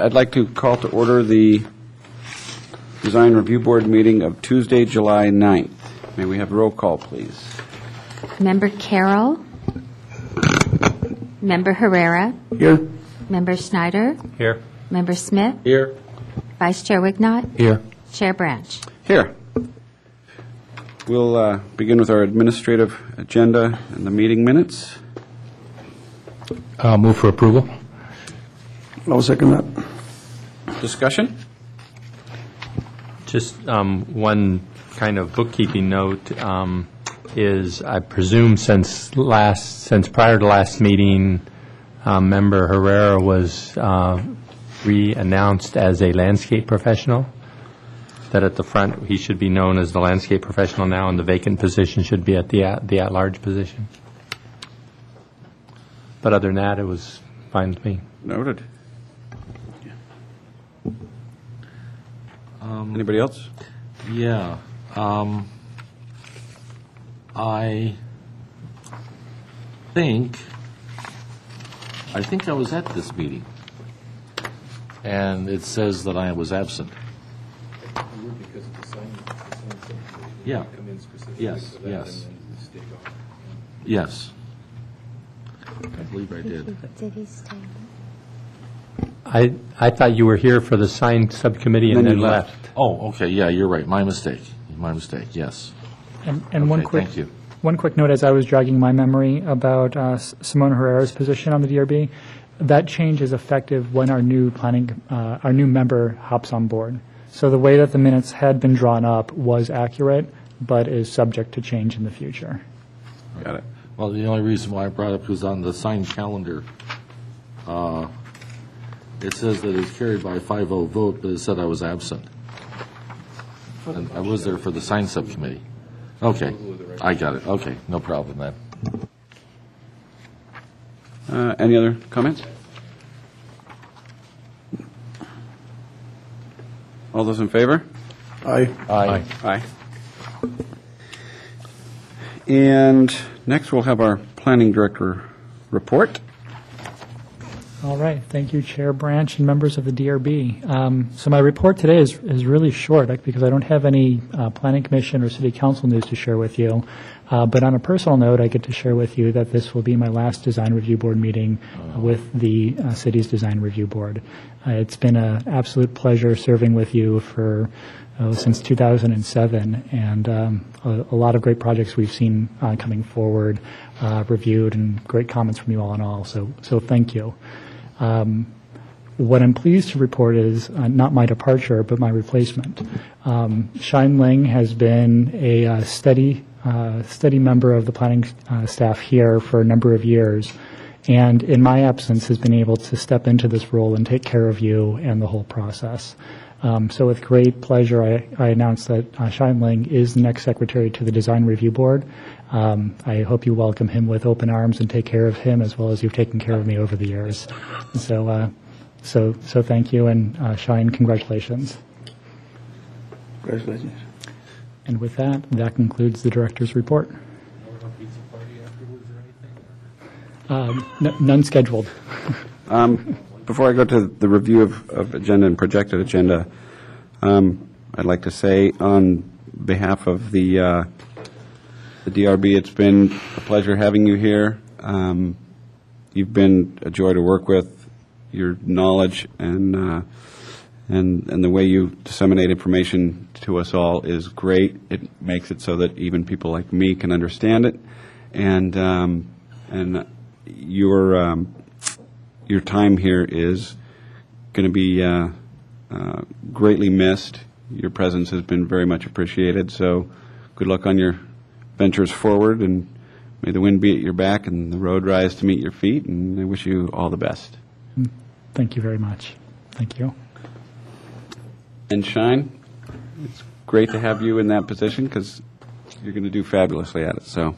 I'd like to call to order the Design Review Board meeting of Tuesday, July 9th. May we have a roll call, please? Member Carroll. Member Herrera. Here. Member Snyder. Here. Member Smith. Here. Vice Chair Wignott. Here. Chair Branch. Here. We'll begin with our administrative agenda and the meeting minutes. Move for approval. I'll second that. Discussion? Just one kind of bookkeeping note is, I presume since prior to last meeting, Member Herrera was re-announced as a landscape professional, that at the front he should be known as the landscape professional now, and the vacant position should be at the at-large position. But other than that, it was fine with me. Noted. Anybody else? Yeah. I think I was at this meeting, and it says that I was absent. Yeah. Yes. Yes. I believe I did. Did he stay? I thought you were here for the sign subcommittee and then you left. Oh, okay. Yeah, you're right. My mistake. Yes. And Okay, thank you. one quick note as I was jogging my memory about Simone Herrera's position on the DRB, that change is effective when our new member hops on board. So the way that the minutes had been drawn up was accurate, but is subject to change in the future. Got it. Well, the only reason why I brought it up was on the signed calendar. It says that it's carried by a 5-0 vote, but it said I was absent. And I was there for the sign subcommittee. Okay, I got it. Okay, no problem then. Any other comments? All those in favor? Aye. Aye. Aye. And next we'll have our planning director report. All right. Thank you, Chair Branch and members of the DRB. So my report today is really short because I don't have any Planning Commission or City Council news to share with you. But on a personal note, I get to share with you that this will be my last Design Review Board meeting with the city's Design Review Board. It's been an absolute pleasure serving with you for since 2007, and a lot of great projects we've seen coming forward, reviewed, and great comments from you all in all. So thank you. What I'm pleased to report is not my departure, but my replacement. Shine Ling has been a steady member of the planning staff here for a number of years, and in my absence has been able to step into this role and take care of you and the whole process. So with great pleasure, I announce that Shine Ling is the next secretary to the Design Review Board. I hope you welcome him with open arms and take care of him as well as you've taken care of me over the years. So thank you, and Shine, congratulations. Congratulations. And with that concludes the director's report. None scheduled. Before I go to the review of agenda and projected agenda, I'd like to say on behalf of the DRB, it's been a pleasure having you here. You've been a joy to work with. Your knowledge and the way you disseminate information to us all is great. It makes it so that even people like me can understand it, and your time here is going to be greatly missed. Your presence has been very much appreciated. So, good luck on your ventures forward, and may the wind be at your back and the road rise to meet your feet. And I wish you all the best. Thank you very much. Thank you. And Shine, it's great to have you in that position because you're going to do fabulously at it. So,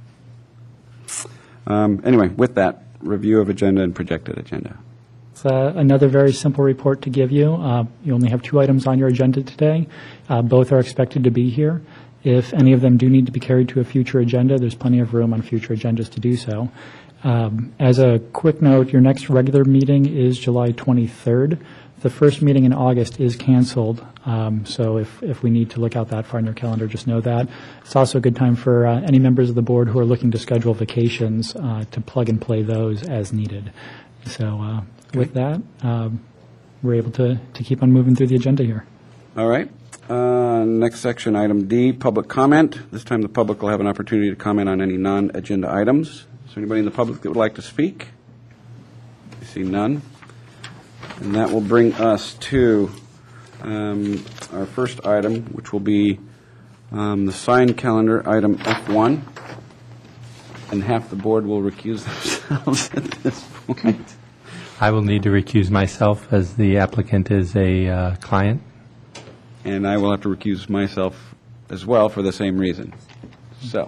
anyway, with that, review of agenda and projected agenda. It's another very simple report to give you. You only have 2 items on your agenda today. Both are expected to be here. If any of them do need to be carried to a future agenda, there's plenty of room on future agendas to do so. As a quick note, your next regular meeting is July 23rd the first meeting in August is canceled, so if we need to look out that far in your calendar, just know that. It's also a good time for any members of the board who are looking to schedule vacations to plug and play those as needed. So with that, we're able to keep on moving through the agenda here. All right. Next section, item D, public comment. This time the public will have an opportunity to comment on any non-agenda items. Is there anybody in the public that would like to speak? I see none. And that will bring us to our first item, which will be the signed calendar, item F1. And half the board will recuse themselves at this point. I will need to recuse myself as the applicant is a client. And I will have to recuse myself as well for the same reason. So,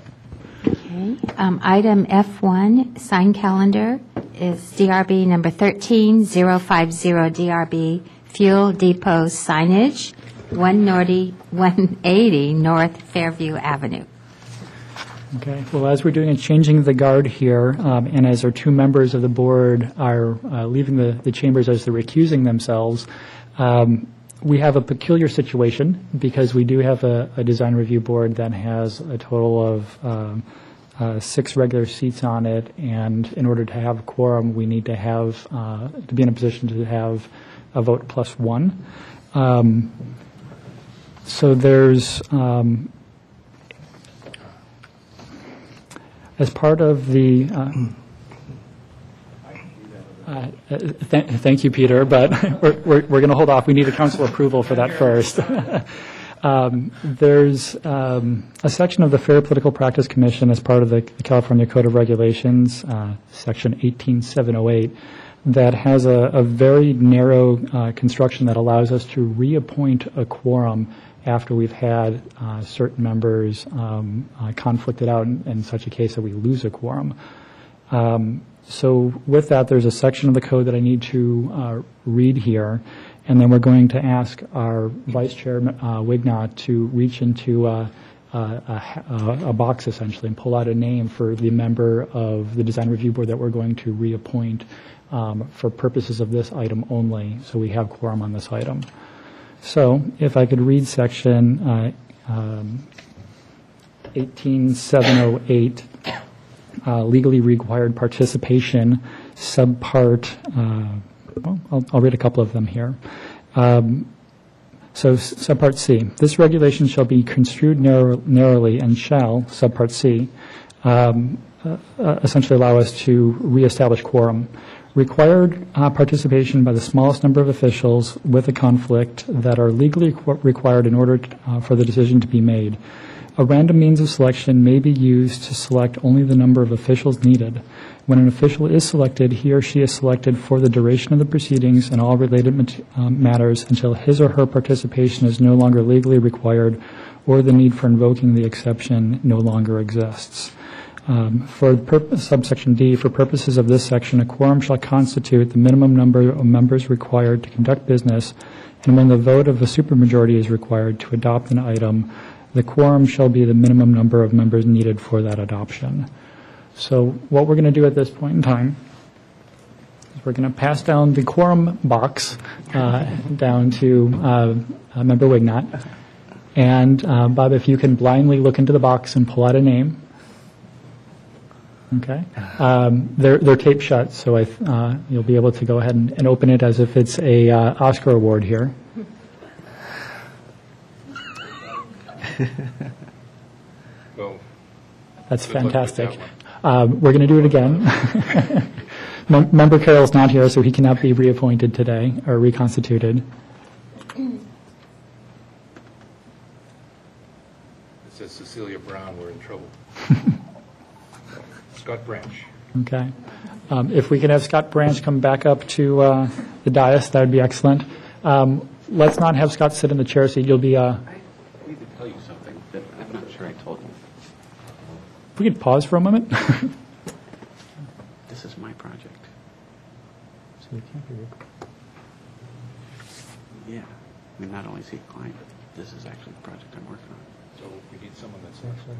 Item F1, signed calendar, is DRB number 13050 DRB, Fuel Depot signage, 180 North Fairview Avenue. Okay. Well, as we're doing a changing of the guard here, and as our two members of the board are leaving the chambers as they're recusing themselves, we have a peculiar situation because we do have a design review board that has a total of 6 regular seats on it, and in order to have a quorum, we need to have to be in a position to have a vote plus 1. So there's as part of the thank you, Peter, but we're going to hold off. We need a council approval for that first. There's a section of the Fair Political Practice Commission as part of the California Code of Regulations, Section 18708, that has a very narrow construction that allows us to reappoint a quorum after we've had certain members conflicted out in such a case that we lose a quorum. So with that, there's a section of the code that I need to read here, and then we're going to ask our Vice Chair Wignot to reach into a box, essentially, and pull out a name for the member of the Design Review Board that we're going to reappoint for purposes of this item only, so we have quorum on this item. So if I could read section 18708, legally required participation, subpart, I'll read a couple of them here. So subpart C, this regulation shall be construed narrowly and shall, subpart C, essentially allow us to reestablish quorum. Required participation by the smallest number of officials with a conflict that are legally required in order for the decision to be made. A random means of selection may be used to select only the number of officials needed. When an official is selected, he or she is selected for the duration of the proceedings and all related matters until his or her participation is no longer legally required or the need for invoking the exception no longer exists. For subsection D, for purposes of this section, a quorum shall constitute the minimum number of members required to conduct business, and when the vote of a supermajority is required to adopt an item, the quorum shall be the minimum number of members needed for that adoption. So what we're going to do at this point in time is we're going to pass down the quorum box down to Member Wignot. And Bob, if you can blindly look into the box and pull out a name. Okay. They're taped shut, so you'll be able to go ahead and open it as if it's a Oscar award here. That's fantastic. We're going to do it again. Member Carroll's not here, so he cannot be reappointed today or reconstituted. It says Cecilia Brown, we're in trouble. Scott Branch. Okay. If we could have Scott Branch come back up to the dais, that would be excellent. Let's not have Scott sit in the chair seat. You'll be... I need to tell you something that I'm not sure I told you. If we could pause for a moment. This is my project. So we can't be Yeah. I mean, not only is he a client, but this is actually the project I'm working on. So we need someone that's actually.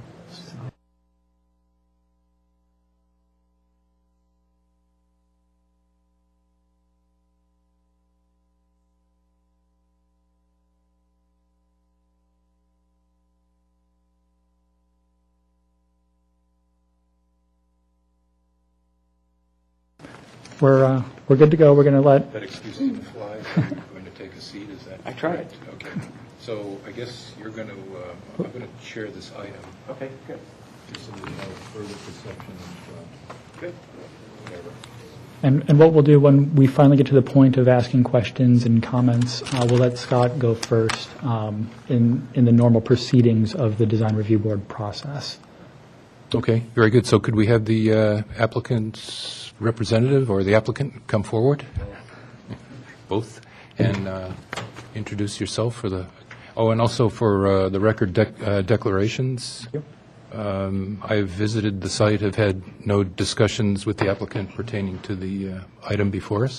we're good to go. We're going to let, That excuse to fly, are you going to take a seat, is that? I tried. correct? Okay. So I guess you're going to, I'm going to chair this item. Okay, good. Just so there's no further perception of, good, whatever. and what we'll do when we finally get to the point of asking questions and comments, we'll let Scott go first in the normal proceedings of the Design Review Board process. Okay, very good. So could we have the applicant's representative or the applicant come forward? Both. And introduce yourself for the, and also for the record declarations. I've visited the site, have had no discussions with the applicant pertaining to the item before us.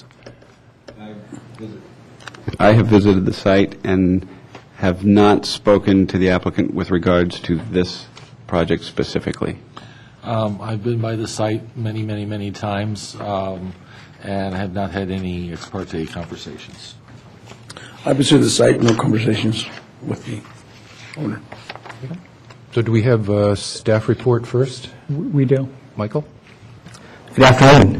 I have visited the site and have not spoken to the applicant with regards to this project specifically. I've been by the site many, many, many times and have not had any ex parte conversations. I visited the site, no conversations with the owner. So do we have a staff report first? We do. Michael? Good afternoon.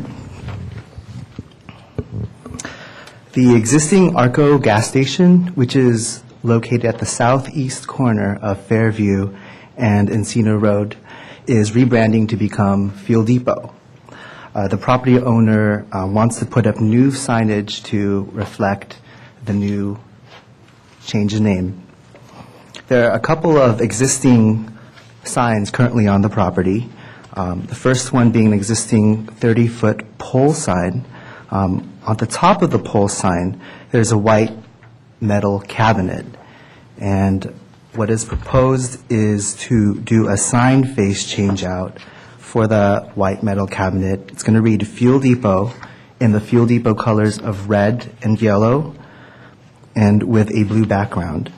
The existing Arco gas station, which is located at the southeast corner of Fairview and Encino Road, is rebranding to become Fuel Depot. The property owner wants to put up new signage to reflect the new change in name. There are a couple of existing signs currently on the property. The first one being an existing 30-foot pole sign. On the top of the pole sign, there's a white metal cabinet. And what is proposed is to do a sign face change out for the white metal cabinet. It's going to read Fuel Depot in the Fuel Depot colors of red and yellow and with a blue background.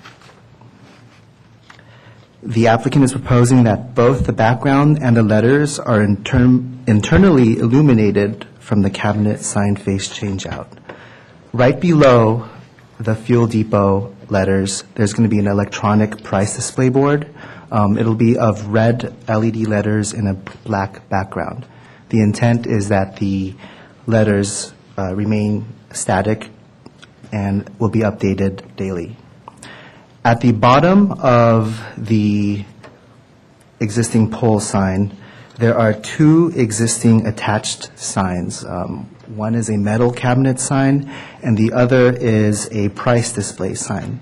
The applicant is proposing that both the background and the letters are internally illuminated from the cabinet sign face change out. Right below the Fuel Depot letters, there's going to be an electronic price display board. It'll be of red LED letters in a black background. The intent is that the letters remain static and will be updated daily. At the bottom of the existing pole sign, there are two existing attached signs. One is a metal cabinet sign, and the other is a price display sign.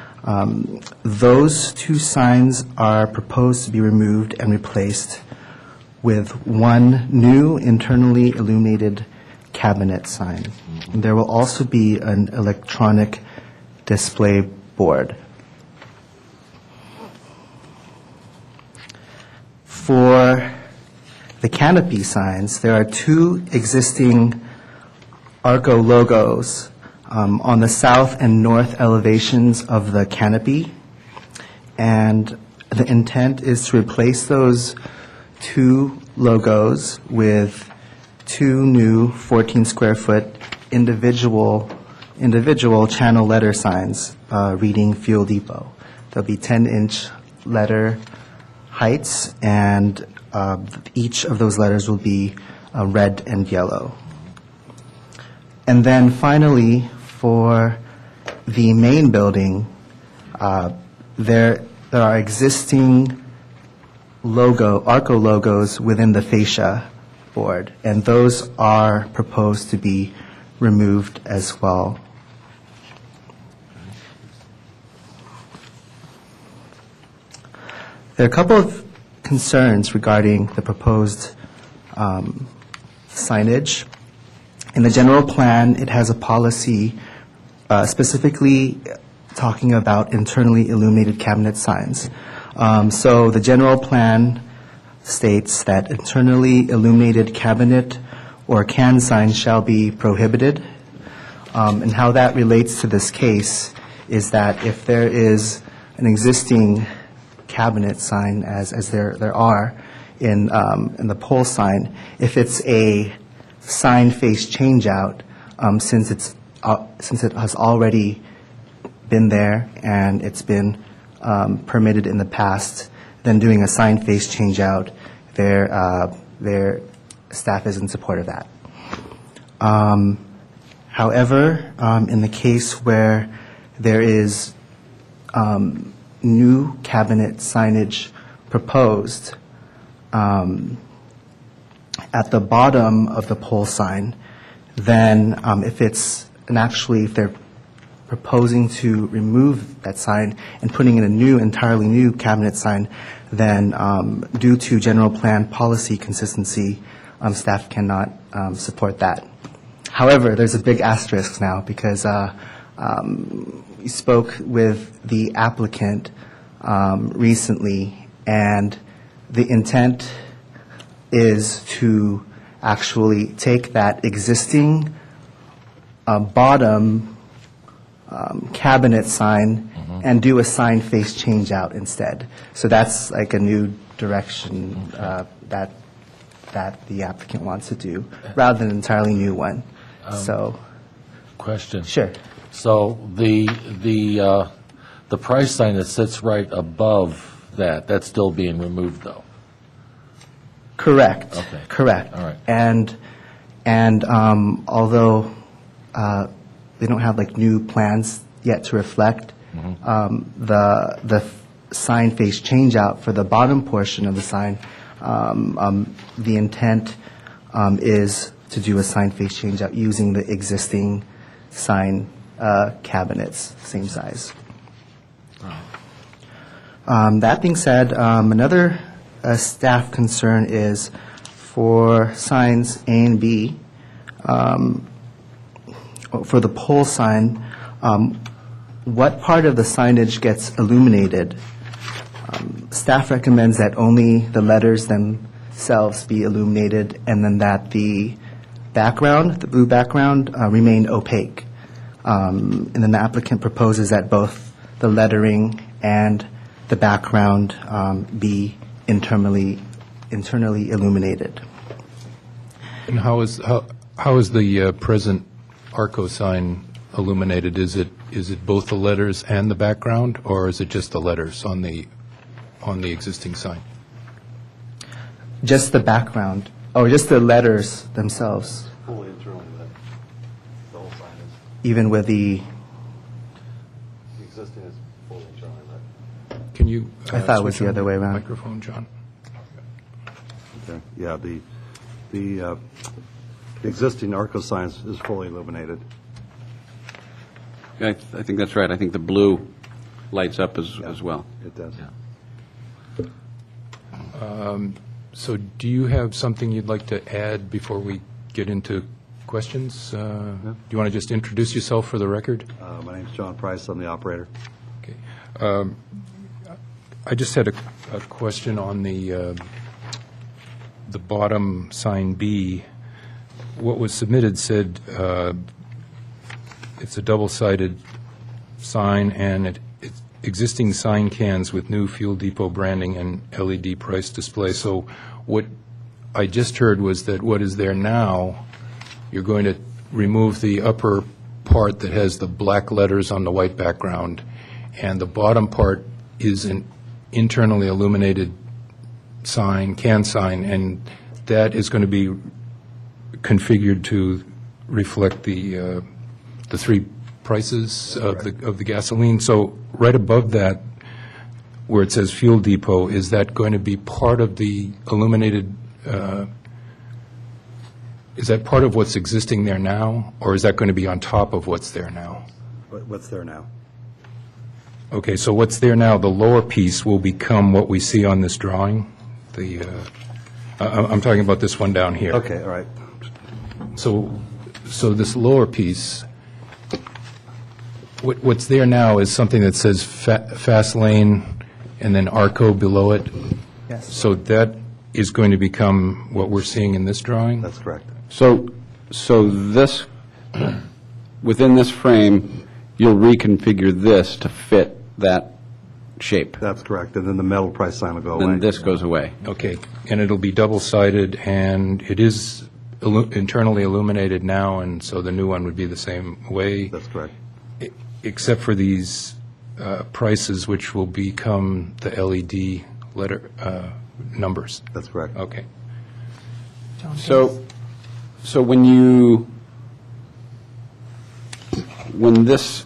Those two signs are proposed to be removed and replaced with one new internally illuminated cabinet sign. There will also be an electronic display board. For the canopy signs, there are two existing Arco logos on the south and north elevations of the canopy, and the intent is to replace those two logos with two new 14 square foot individual channel letter signs reading Fuel Depot. There'll be 10-inch letter heights, and each of those letters will be red and yellow. And then finally, for the main building, there are existing Arco logos within the fascia board, and those are proposed to be removed as well. There are a couple of concerns regarding the proposed signage. In the general plan, it has a policy specifically talking about internally illuminated cabinet signs. So the general plan states that internally illuminated cabinet or can signs shall be prohibited. And how that relates to this case is that if there is an existing cabinet sign, as there are in the pole sign, if it's a sign face change out, since it has already been there and it's been permitted in the past, then doing a sign face change out, their staff is in support of that. However, in the case where there is new cabinet signage proposed, at the bottom of the pole sign, then if it's, and actually if they're proposing to remove that sign and putting in a new, entirely new cabinet sign, then due to general plan policy consistency, staff cannot support that. However, there's a big asterisk now because we spoke with the applicant recently, and the intent is to actually take that existing bottom cabinet sign and do a sign face change out instead. So that's like a new direction that the applicant wants to do, rather than an entirely new one. So, Question. sure. So the price sign that sits right above that, that's still being removed, though? Correct. Okay. Correct. All right. And although they don't have like new plans yet to reflect, the sign face change out for the bottom portion of the sign, the intent is to do a sign face change out using the existing sign cabinets, same size. That being said, another staff concern is for signs A and B. For the pole sign, what part of the signage gets illuminated? Staff recommends that only the letters themselves be illuminated, and then that the background, the blue background, remain opaque. And then the applicant proposes that both the lettering and the background be internally illuminated. And how is the present Arco sign illuminated? Is it both the letters and the background, or is it just the letters on the existing sign? Just the background, or just the letters themselves? Fully internally lit. The whole sign is, Even with the, the existing is fully internally lit. Can you? I thought it was switch the on other way around. Microphone, John. Okay. Yeah, the existing Arco sign is fully illuminated. I think that's right. I think the blue lights up as well. It does. So do you have something you'd like to add before we get into questions? Do you want to just introduce yourself for the record? My name's John Price. I'm the operator. Okay. I just had a question on the bottom sign B. What was submitted said it's a double-sided sign, and it's existing sign cans with new fuel depot branding and LED price display. So what I just heard was that what is there now, you're going to remove the upper part that has the black letters on the white background, and the bottom part is an internally illuminated sign, can sign, and that is going to be configured to reflect the three prices of the gasoline. So right above that, where it says fuel depot, is that going to be part of the illuminated? Is that part of what's existing there now, or is that going to be on top of what's there now? What's there now? Okay, so what's there now, the lower piece will become what we see on this drawing? I'm talking about this one down here. Okay, all right. So this lower piece, what's there now is something that says fast lane and then Arco below it. yes. So that is going to become what we're seeing in this drawing? That's correct. So this, within this frame, you'll reconfigure this to fit that shape. That's correct. And then the metal price sign will go away. Then this goes away. Okay, and it'll be double-sided, and it is internally illuminated now, and so the new one would be the same way? That's correct. Except for these prices, which will become the LED letter numbers. That's correct. Okay. So when you when this,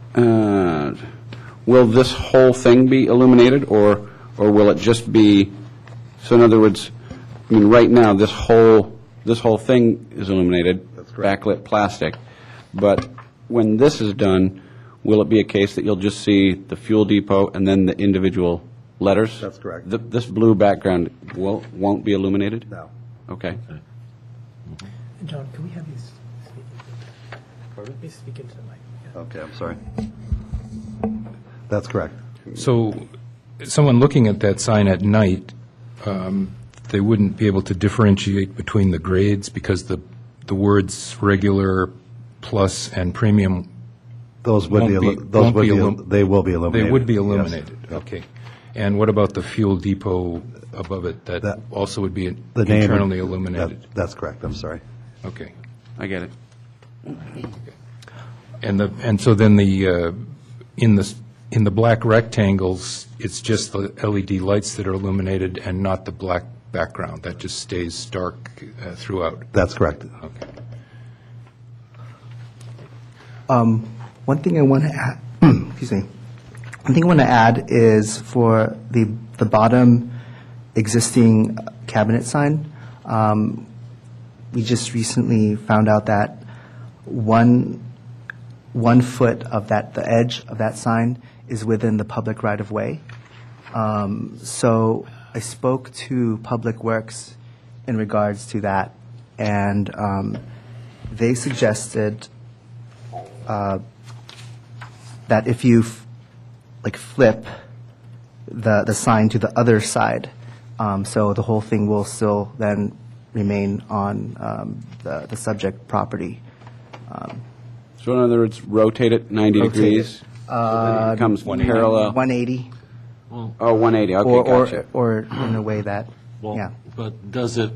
will this whole thing be illuminated, or will it just be, so in other words, I mean, right now, this whole thing is illuminated, backlit plastic, but when this is done, will it be a case that you'll just see the fuel depot and then the individual letters? That's correct. This blue background won't be illuminated? No. Okay. John, can we have these speak into the mic? Okay, I'm sorry. That's correct. So someone looking at that sign at night, they wouldn't be able to differentiate between the grades because the words regular, plus, and premium Those would Won't be, be- those won't would be be, illum- they will be illuminated. They would be yes. illuminated, okay. And what about the fuel depot above it? That That- also would be The name would- internally illuminated? That's correct, I'm sorry. Okay. I get it. And so then in the black rectangles, it's just the LED lights that are illuminated and not the black background? That just stays dark throughout? That's correct. Okay. One thing I want to add, excuse me. One thing I want to add is for the bottom existing cabinet sign. We just recently found out that 1 foot of the edge of that sign is within the public right of way. So I spoke to Public Works in regards to that, and they suggested that if you flip the sign to the other side, so the whole thing will still then remain on the subject property. So in other words, rotate it 90 Rotate degrees? So then it becomes parallel? 180, Oh, 180, okay, gotcha. or in a way that, Well, yeah. but does the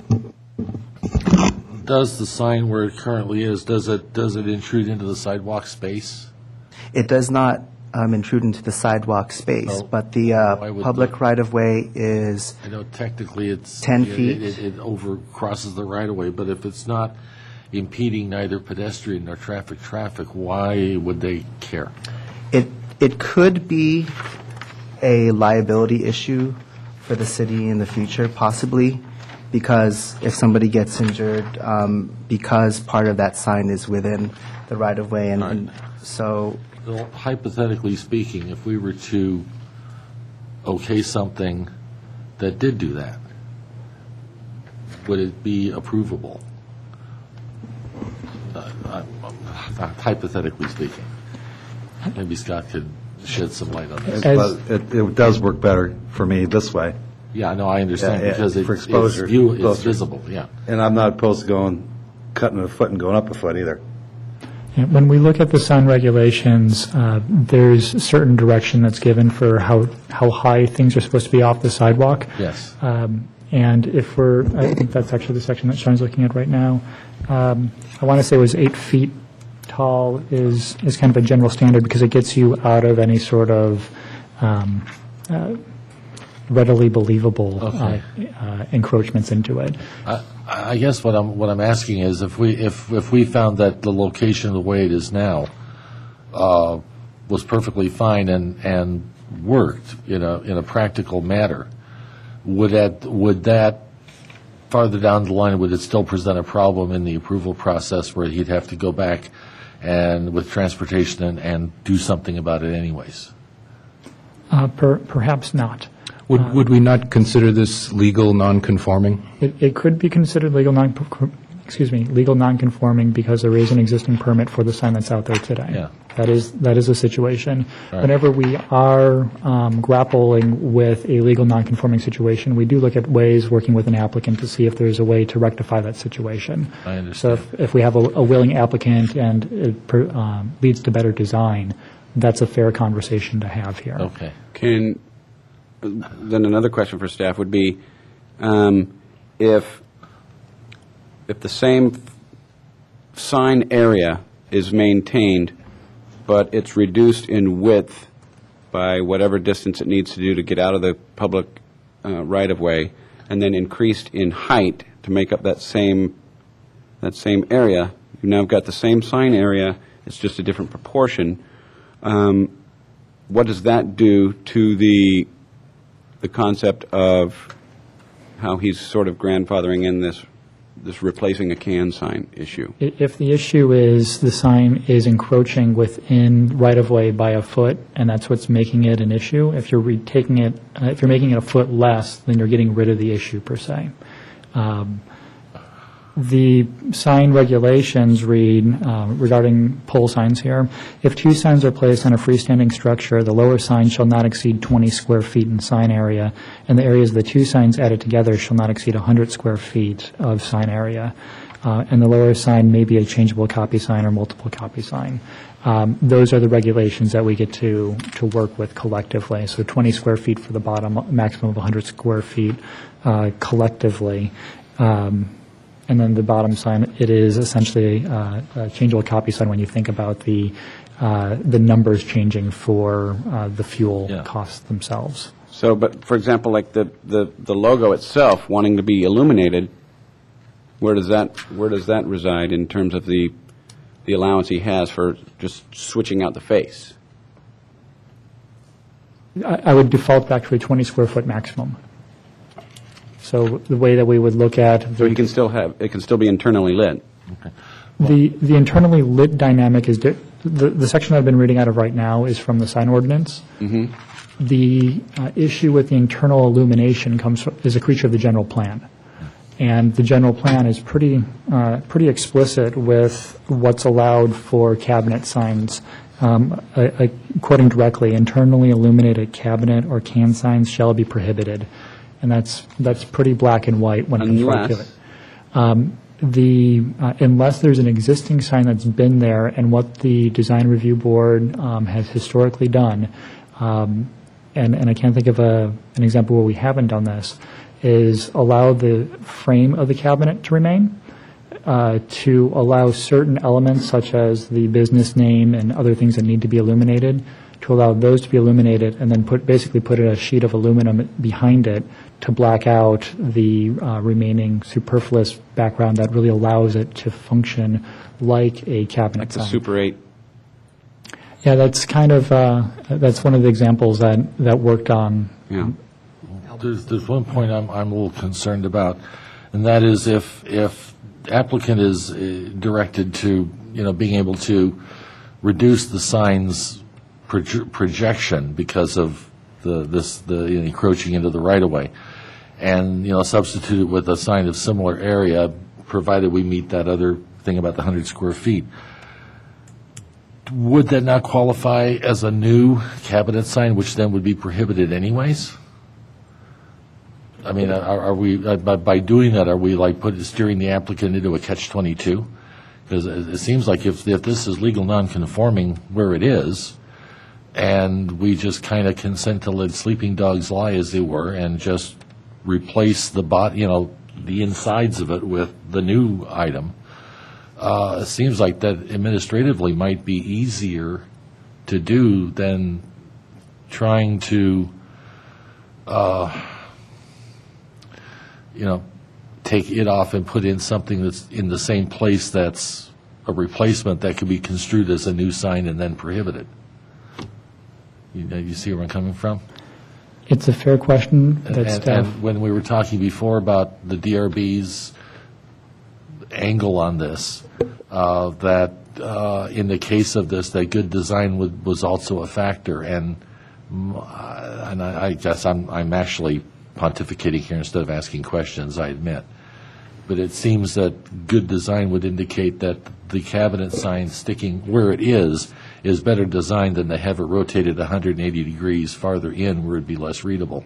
sign where it currently is, does it intrude into the sidewalk space? It does not intrude into the sidewalk space, Oh, but the why would public the- right-of-way is, I know technically it's... 10 it- feet. It overcrosses the right-of-way, but if it's not impeding neither pedestrian nor traffic, why would they care? it could be a liability issue for the city in the future, possibly, because if somebody gets injured, because part of that sign is within the right-of-way, and so... Well, hypothetically speaking, if we were to okay something that did do that, would it be approvable? Hypothetically speaking. Maybe Scott could shed some light on this. As- But it does work better for me this way, Yeah, no, I understand, Yeah, yeah, because for exposure, it's closer. visible, yeah. and I'm not opposed to cutting a foot and going up a foot either. Yeah, when we look at the sign regulations, there's certain direction that's given for how high things are supposed to be off the sidewalk. Yes. And if I think that's actually the section that Sean's looking at right now. I want to say it was 8 feet tall is kind of a general standard because it gets you out of any sort of readily believable Okay. encroachments into it. I guess what I'm asking is if we found that the location the way it is now was perfectly fine and worked in a practical manner, would that farther down the line, would it still present a problem in the approval process where he'd have to go back and with transportation and do something about it anyways? Perhaps not. Would we not consider this legal non-conforming? It could be considered legal non-conforming because there is an existing permit for the sign that's out there today. Yeah. That is a situation. Right. Whenever we are grappling with a legal non-conforming situation, we do look at ways, working with an applicant, to see if there's a way to rectify that situation. I understand. So if we have a willing applicant and it leads to better design, that's a fair conversation to have here. Okay. Then another question for staff would be, if the same sign area is maintained, but it's reduced in width by whatever distance it needs to do to get out of the public right-of-way, and then increased in height to make up that same area, you've now got the same sign area it's just a different proportion. What does that do to the concept of how he's sort of grandfathering in this replacing a can sign issue? If the issue is the sign is encroaching within right-of-way by a foot, and that's what's making it an issue, if you're making it a foot less, then you're getting rid of the issue per se. The sign regulations read, regarding pole signs here, if two signs are placed on a freestanding structure, the lower sign shall not exceed 20 square feet in sign area, and the areas of the two signs added together shall not exceed 100 square feet of sign area. And the lower sign may be a changeable copy sign or multiple copy sign. Those are the regulations that we get to work with collectively. So 20 square feet for the bottom, maximum of 100 square feet collectively. And then the bottom sign, it is essentially a changeable copy sign when you think about the numbers changing for the fuel costs themselves. So, but for example, like the logo itself wanting to be illuminated, where does that reside in terms of the allowance he has for just switching out the face? I would default back to a 20 square foot maximum. So the way that we would look at So it can still be internally lit. Okay. the internally lit dynamic is the section I've been reading out of right now is from the sign ordinance. Mm-hmm. The issue with the internal illumination is a creature of the general plan. And the general plan is pretty explicit with what's allowed for cabinet signs. Quoting directly, internally illuminated cabinet or can signs shall be prohibited. And that's pretty black and white when it comes right to it. Unless there's an existing sign that's been there, and what the Design Review Board has historically done, and I can't think of an example where we haven't done this, is allow the frame of the cabinet to remain, to allow certain elements such as the business name and other things that need to be illuminated, to allow those to be illuminated, and then basically put a sheet of aluminum behind it to black out the remaining superfluous background that really allows it to function like a cabinet Like sign. the Super 8. Yeah, that's kind of that's one of the examples that worked on. Yeah. There's one point I'm a little concerned about, and that is if applicant is directed to being able to reduce the sign's projection because of the encroaching into the right of way, and substitute it with a sign of similar area, provided we meet that other thing about the 100 square feet. Would that not qualify as a new cabinet sign, which then would be prohibited anyways? I mean, are we by doing that? Are we steering the applicant into a catch-22? Because it seems like if this is legal non-conforming where it is, and we just kind of consent to let sleeping dogs lie as they were, and just replace the insides of it with the new item, it seems like that administratively might be easier to do than trying to take it off and put in something that's in the same place that's a replacement that could be construed as a new sign and then prohibited. You see where I'm coming from? It's a fair question. And when we were talking before about the DRB's angle on this, that in the case of this, that good design was also a factor. And I guess I'm actually pontificating here instead of asking questions, I admit. But it seems that good design would indicate that the cabinet sign sticking where it is better designed than to have it rotated 180 degrees farther in where it'd be less readable.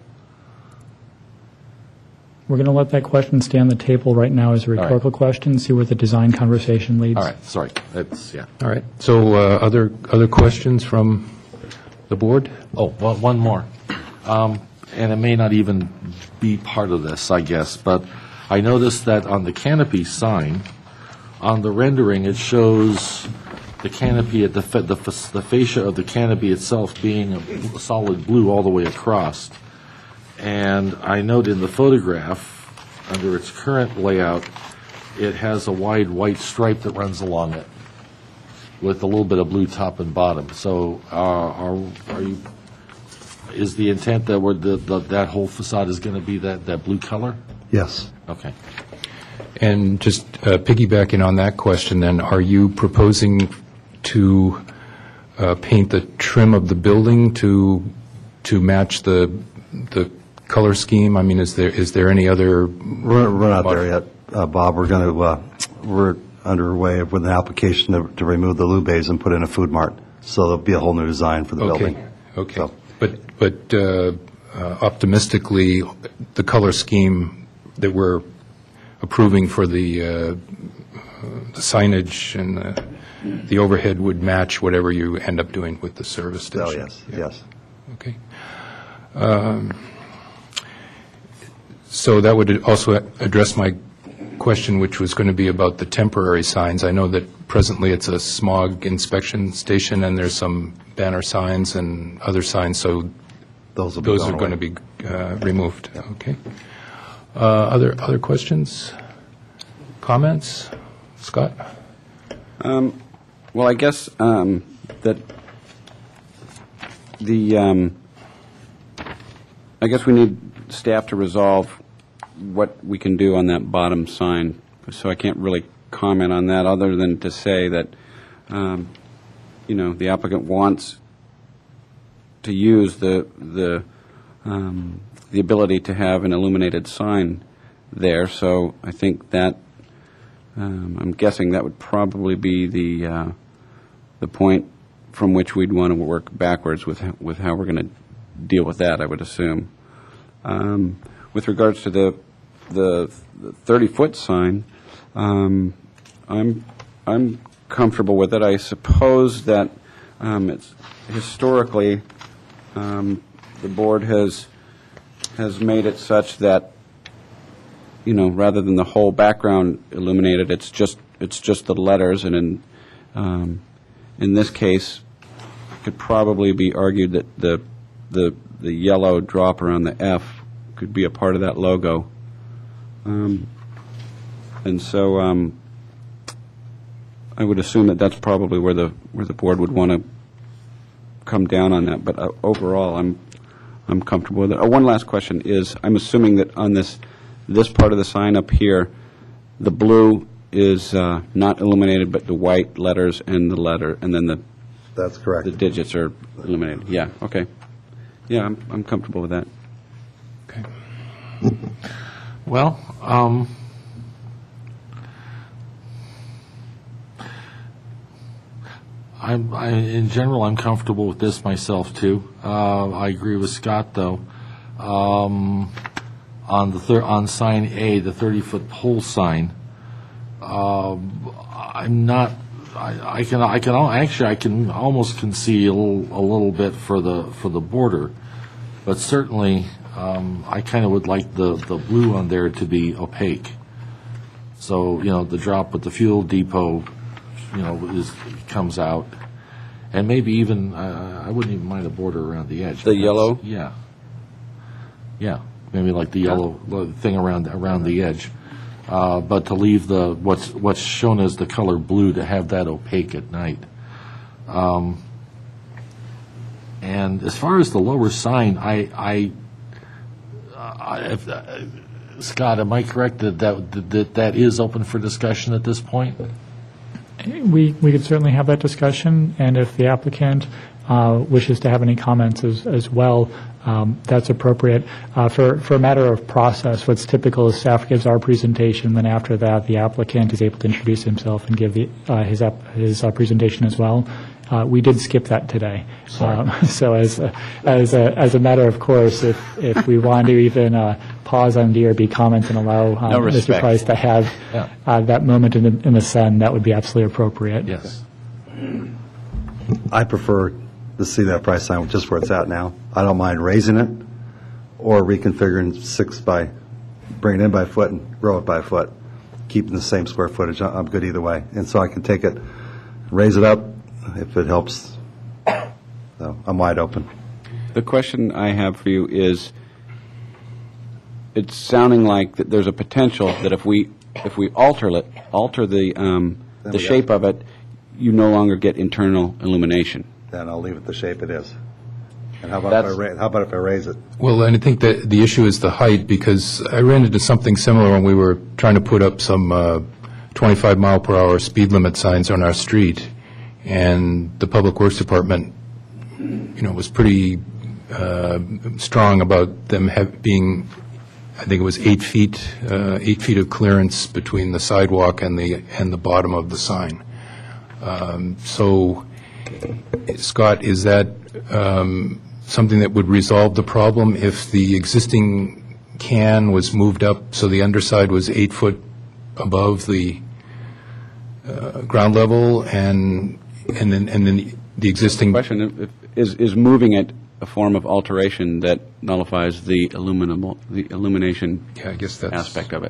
We're going to let that question stay on the table right now as a rhetorical question, see where the design conversation leads. All right, sorry. All right. So other questions from the board? Oh, well, one more. And it may not even be part of this, I guess, but I noticed that on the canopy sign, on the rendering, it shows the canopy, the fascia of the canopy itself being a solid blue all the way across. And I note in the photograph, under its current layout, it has a wide white stripe that runs along it. with a little bit of blue top and bottom. So is the intent that that whole facade is going to be that blue color? Yes. Okay. And just piggybacking on that question, then, are you proposing to paint the trim of the building to match the color scheme? I mean, is there any other? We're not there yet, Bob. We're underway with an application to remove the Lubays and put in a food mart. So there'll be a whole new design for the building. Okay. So- But optimistically, the color scheme that we're approving for the signage and the overhead would match whatever you end up doing with the service station? Oh, yes, yes. Okay. So that would also address my question, which was going to be about the temporary signs. I know that presently it's a smog inspection station, and there's some banner signs and other signs, so Those are going to be removed. Okay. Other questions? Comments? Scott? Well, I guess that I guess we need staff to resolve what we can do on that bottom sign. So I can't really comment on that other than to say that, the applicant wants to use the ability to have an illuminated sign there. So I think that I'm guessing that would probably be the point from which we'd want to work backwards with how we're going to deal with that, I would assume. With regards to the 30-foot sign, I'm comfortable with it. I suppose that it's historically the board has made it such that rather than the whole background illuminated, it's just the letters, and in this case, it could probably be argued that the yellow drop around the F could be a part of that logo. And so I would assume that that's probably where the board would want to come down on that. But overall, I'm comfortable with it. One last question is, I'm assuming that on this part of the sign up here, the blue is not illuminated, but the white letters and the letter, and then That's correct. the digits are illuminated. Yeah. Okay. Yeah, I'm comfortable with that. Okay. Well, in general, I'm comfortable with this myself too. I agree with Scott, though. On sign A, the 30-foot pole sign, I'm not. I can almost concede a little bit for the border, but certainly I kind of would like the blue on there to be opaque. So the drop with the fuel depot, comes out, and maybe even I wouldn't even mind a border around the edge. The yellow? Yeah, maybe like the yellow thing around the edge. But to leave what's shown as the color blue, to have that opaque at night. And as far as the lower sign, Scott, am I correct that is open for discussion at this point? We could certainly have that discussion, and if the applicant wishes to have any comments as well, that's appropriate. For a matter of process, what's typical is staff gives our presentation, then after that, the applicant is able to introduce himself and give his presentation as well. We did skip that today. So as a matter of course, if we want to even pause on DRB comments and allow Mr. Price to have that moment in the sun, that would be absolutely appropriate. Yes. I prefer to see that price sign just where it's at now. I don't mind raising it or reconfiguring bringing it in by a foot and grow it by a foot, keeping the same square footage. I'm good either way. And so I can take it, raise it up if it helps. So I'm wide open. The question I have for you is, it's sounding like that there's a potential that if we alter the shape of it, you no longer get internal illumination. Then I'll leave it the shape it is. And how about if I raise it? Well, and I think that the issue is the height, because I ran into something similar when we were trying to put up some 25-mile-per-hour speed limit signs on our street, and the Public Works Department, was pretty strong about them being, I think it was 8 feet, 8 feet of clearance between the sidewalk and the bottom of the sign. So, Scott, is that something that would resolve the problem if the existing can was moved up so the underside was 8 foot above the ground level, and then the existing Question, is moving it a form of alteration that nullifies the illumination Yeah, I guess that's aspect of it?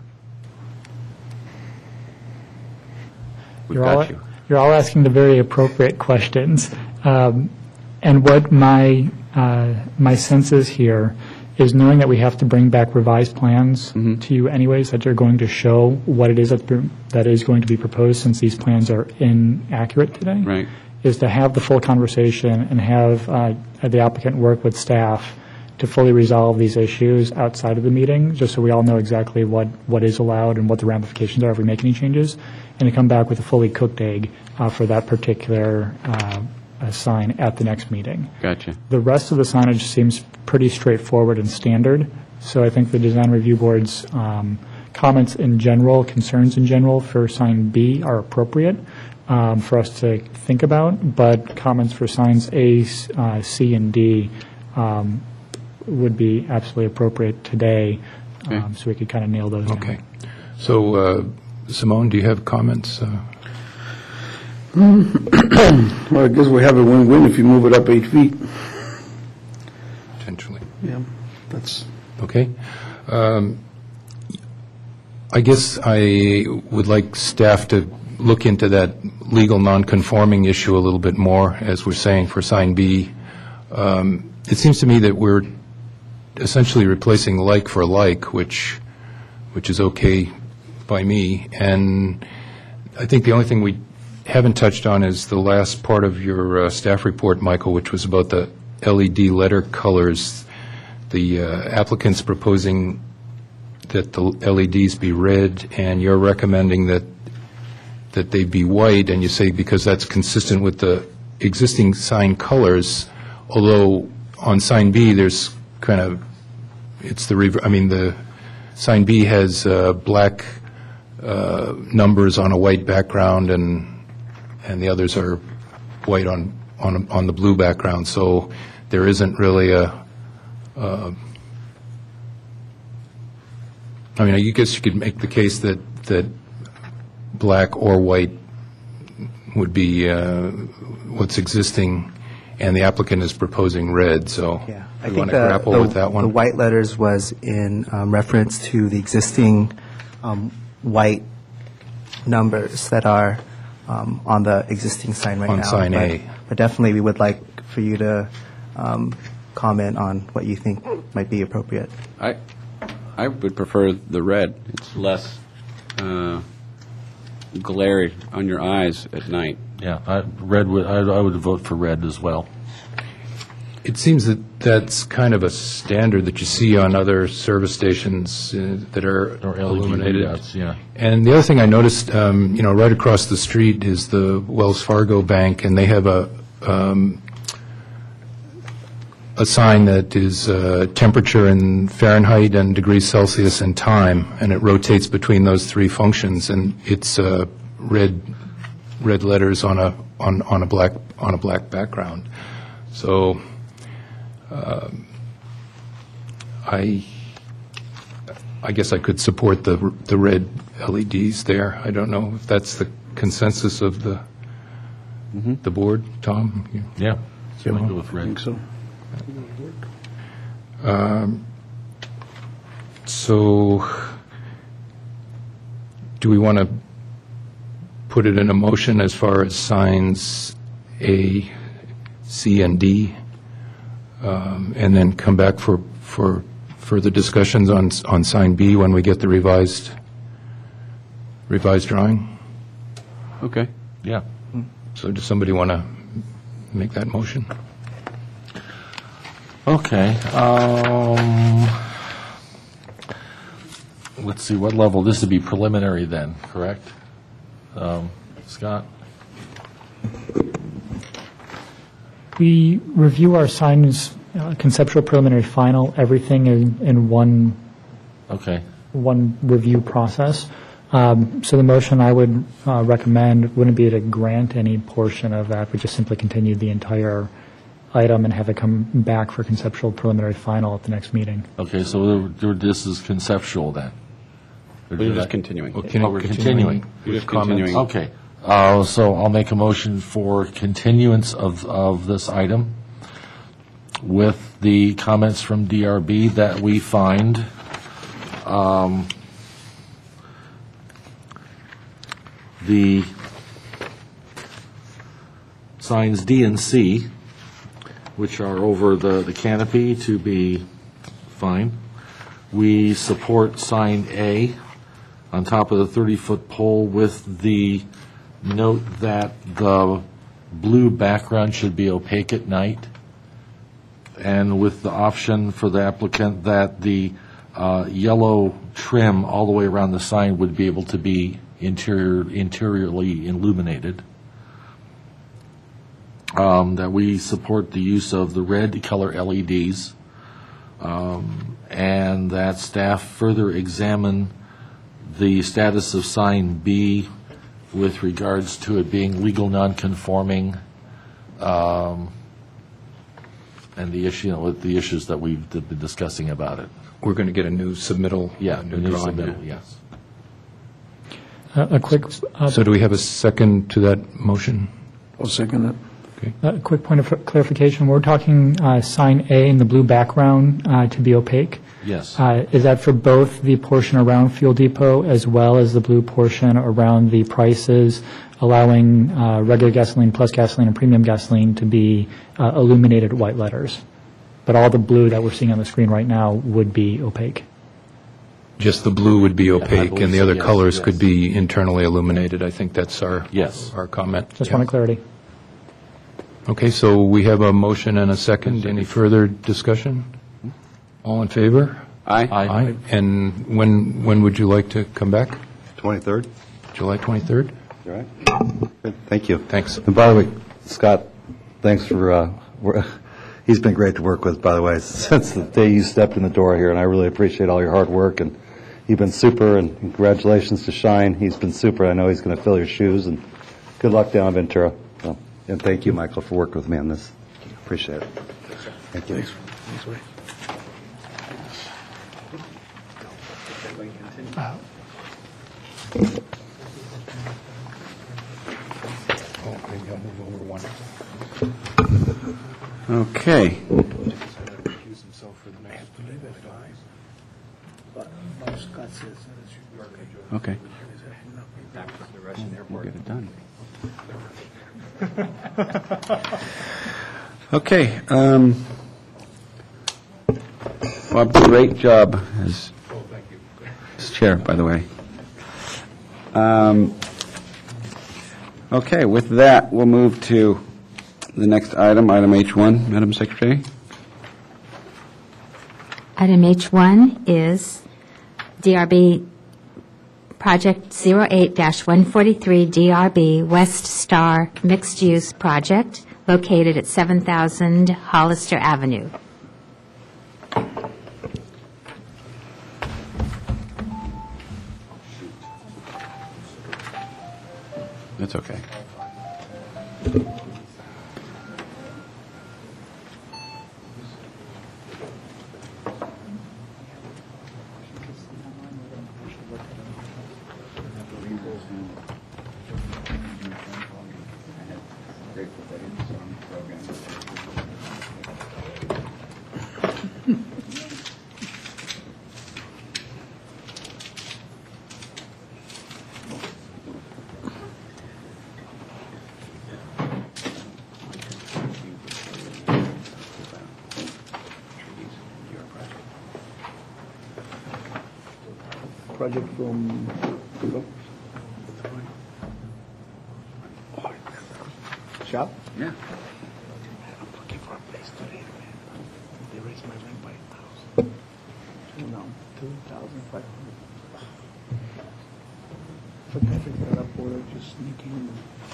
We've You're got you. you're all asking the very appropriate questions. And what my sense is here is knowing that we have to bring back revised plans to you anyways, that are going to show what it is that is going to be proposed, since these plans are inaccurate today. Right. Is to have the full conversation and have the applicant work with staff to fully resolve these issues outside of the meeting, just so we all know exactly what is allowed and what the ramifications are if we make any changes, and to come back with a fully cooked egg for that particular sign at the next meeting. Gotcha. The rest of the signage seems pretty straightforward and standard, so I think the Design Review Board's comments in general, concerns in general for sign B are appropriate for us to think about, but comments for signs A, C, and D would be absolutely appropriate today, so we could kind of nail those down. Okay. So, Simone, do you have comments? Well, I guess we have a win-win if you move it up 8 feet. Potentially. Yeah, that's... Okay. I guess I would like staff to look into that legal nonconforming issue a little bit more, as we're saying for sign B. It seems to me that we're essentially replacing like for like, which is okay by me. And I think the only thing we haven't touched on is the last part of your staff report, Michael, which was about the LED letter colors. The applicant's proposing that the LEDs be red, and you're recommending that they be white, and you say because that's consistent with the existing sign colors, although on sign B, there's kind of, it's the, the sign B has black numbers on a white background, and the others are white on the blue background, so there isn't really I guess you could make the case that black or white would be what's existing, and the applicant is proposing red, so Yeah, we want to grapple with that one. The white letters was in reference to the existing white numbers that are on the existing sign right now. On sign A. But definitely, we would like for you to comment on what you think might be appropriate. I would prefer the red. It's less glare on your eyes at night. Yeah, I would vote for red as well. It seems that that's kind of a standard that you see on other service stations that are Or LED illuminated. readouts, yeah. And the other thing I noticed, right across the street is the Wells Fargo Bank, and they have a sign that is temperature in Fahrenheit and degrees Celsius and time, and it rotates between those three functions, and it's red letters on a black background. So I guess I could support the red LEDs there. I don't know if that's the consensus of the board. Tom? Yeah, certainly go with I red. think so. So, do we want to put it in a motion as far as signs A, C, and D, and then come back for further discussions on sign B when we get the revised drawing? Okay. Yeah. So does somebody want to make that motion? Okay. Let's see, what level? This would be preliminary then, correct? Scott? We review our signs, conceptual, preliminary, final, everything in one Okay. review process. So the motion I would recommend wouldn't be to grant any portion of that, but just simply continue the entire item and have it come back for conceptual, preliminary, final at the next meeting. Okay, so this is conceptual then? Or We're did just I- continuing. Well, Oh, we're continuing. We're just with comments? continuing. Okay, so I'll make a motion for continuance of this item with the comments from DRB that we find the signs D and C, which are over the canopy, to be fine. We support sign A on top of the 30-foot pole with the note that the blue background should be opaque at night, and with the option for the applicant that the yellow trim all the way around the sign would be able to be interiorly illuminated. That we support the use of the red color LEDs, and that staff further examine the status of sign B with regards to it being legal non-conforming, and the issue, with the issues that we've been discussing about it. We're going to get a new submittal? Yeah, a the new drawing submittal, there. yes. A quick So do we have a second to that motion? I'll second that. A quick point of clarification. We're talking sign A in the blue background to be opaque. Yes. Is that for both the portion around Fuel Depot as well as the blue portion around the prices, allowing regular gasoline, plus gasoline, and premium gasoline to be illuminated white letters? But all the blue that we're seeing on the screen right now would be opaque. Just the blue would be opaque, believe and the so, other yes, colors yes. could be internally illuminated. I think that's our Yes. our comment. Just Yeah. wanted clarity. Okay, so we have a motion and a second. Any further discussion? All in favor? Aye. Aye. And when would you like to come back? 23rd? July 23rd? All right. Good. Thank you. Thanks. And by the way, Scott, thanks for, he's been great to work with, by the way, since the day you stepped in the door here, and I really appreciate all your hard work, and you've been super, and congratulations to Shine. He's been super. I know he's going to fill your shoes, and good luck down in Ventura. So, and thank you, Michael, for working with me on this. Appreciate it. Thank you. Thanks, Ray. Oh, maybe I'll move over one. Okay. Okay. We'll get it done. Okay. Bob, great job as chair, by the way. Okay, with that, we'll move to the next item, item H1, Madam Secretary. Item H1 is DRB Project 08-143 DRB West Star Mixed Use Project located at 7,000 Hollister Avenue. That's okay. Project from, job. Yeah. I'm looking for a place today, man. They raised my rent by 1,000. No, 2,500. But I fixed that up for just sneaking in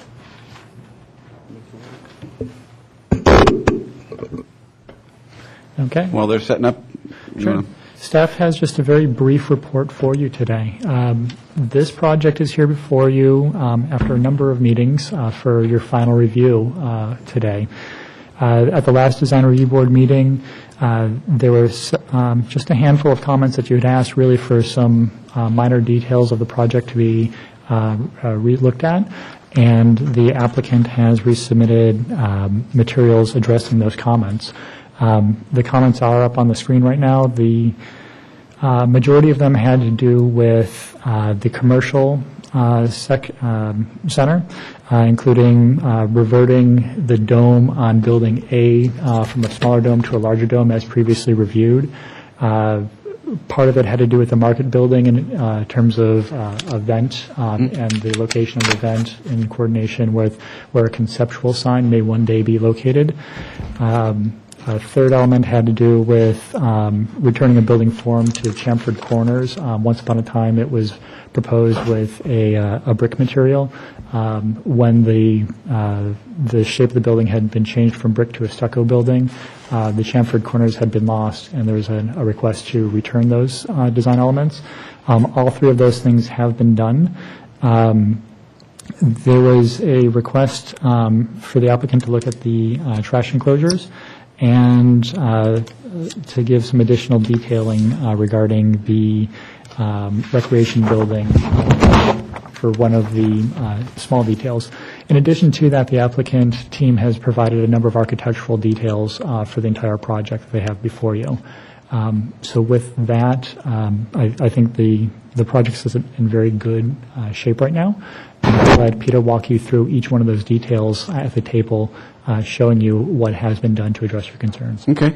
and make it work. Okay. While they're setting up, you Sure. wanna- Staff has just a very brief report for you today. This project is here before you after a number of meetings for your final review today. At the last Design Review Board meeting, there was just a handful of comments that you had asked really for some minor details of the project to be re-looked at, and the applicant has resubmitted materials addressing those comments. The comments are up on the screen right now. The majority of them had to do with the commercial center, including reverting the dome on Building A from a smaller dome to a larger dome as previously reviewed. Part of it had to do with the market building in terms of a vent and the location of the vent in coordination with where a conceptual sign may one day be located. A third element had to do with returning a building form to chamfered corners. Once upon a time, it was proposed with a brick material. When the shape of the building had been changed from brick to a stucco building, the chamfered corners had been lost, and there was a request to return those design elements. All three of those things have been done. There was a request for the applicant to look at the trash enclosures and to give some additional detailing regarding the recreation building for one of the small details. In addition to that, the applicant team has provided a number of architectural details for the entire project that they have before you. So with that, I think the project is in very good shape right now. I'll let Peter walk you through each one of those details at the table, showing you what has been done to address your concerns. Okay.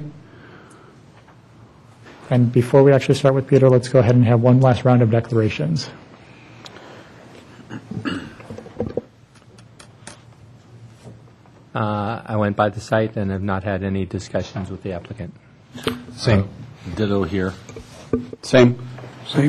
And before we actually start with Peter, let's go ahead and have one last round of declarations. I went by the site and have not had any discussions with the applicant. Same. Ditto here. Same. Same.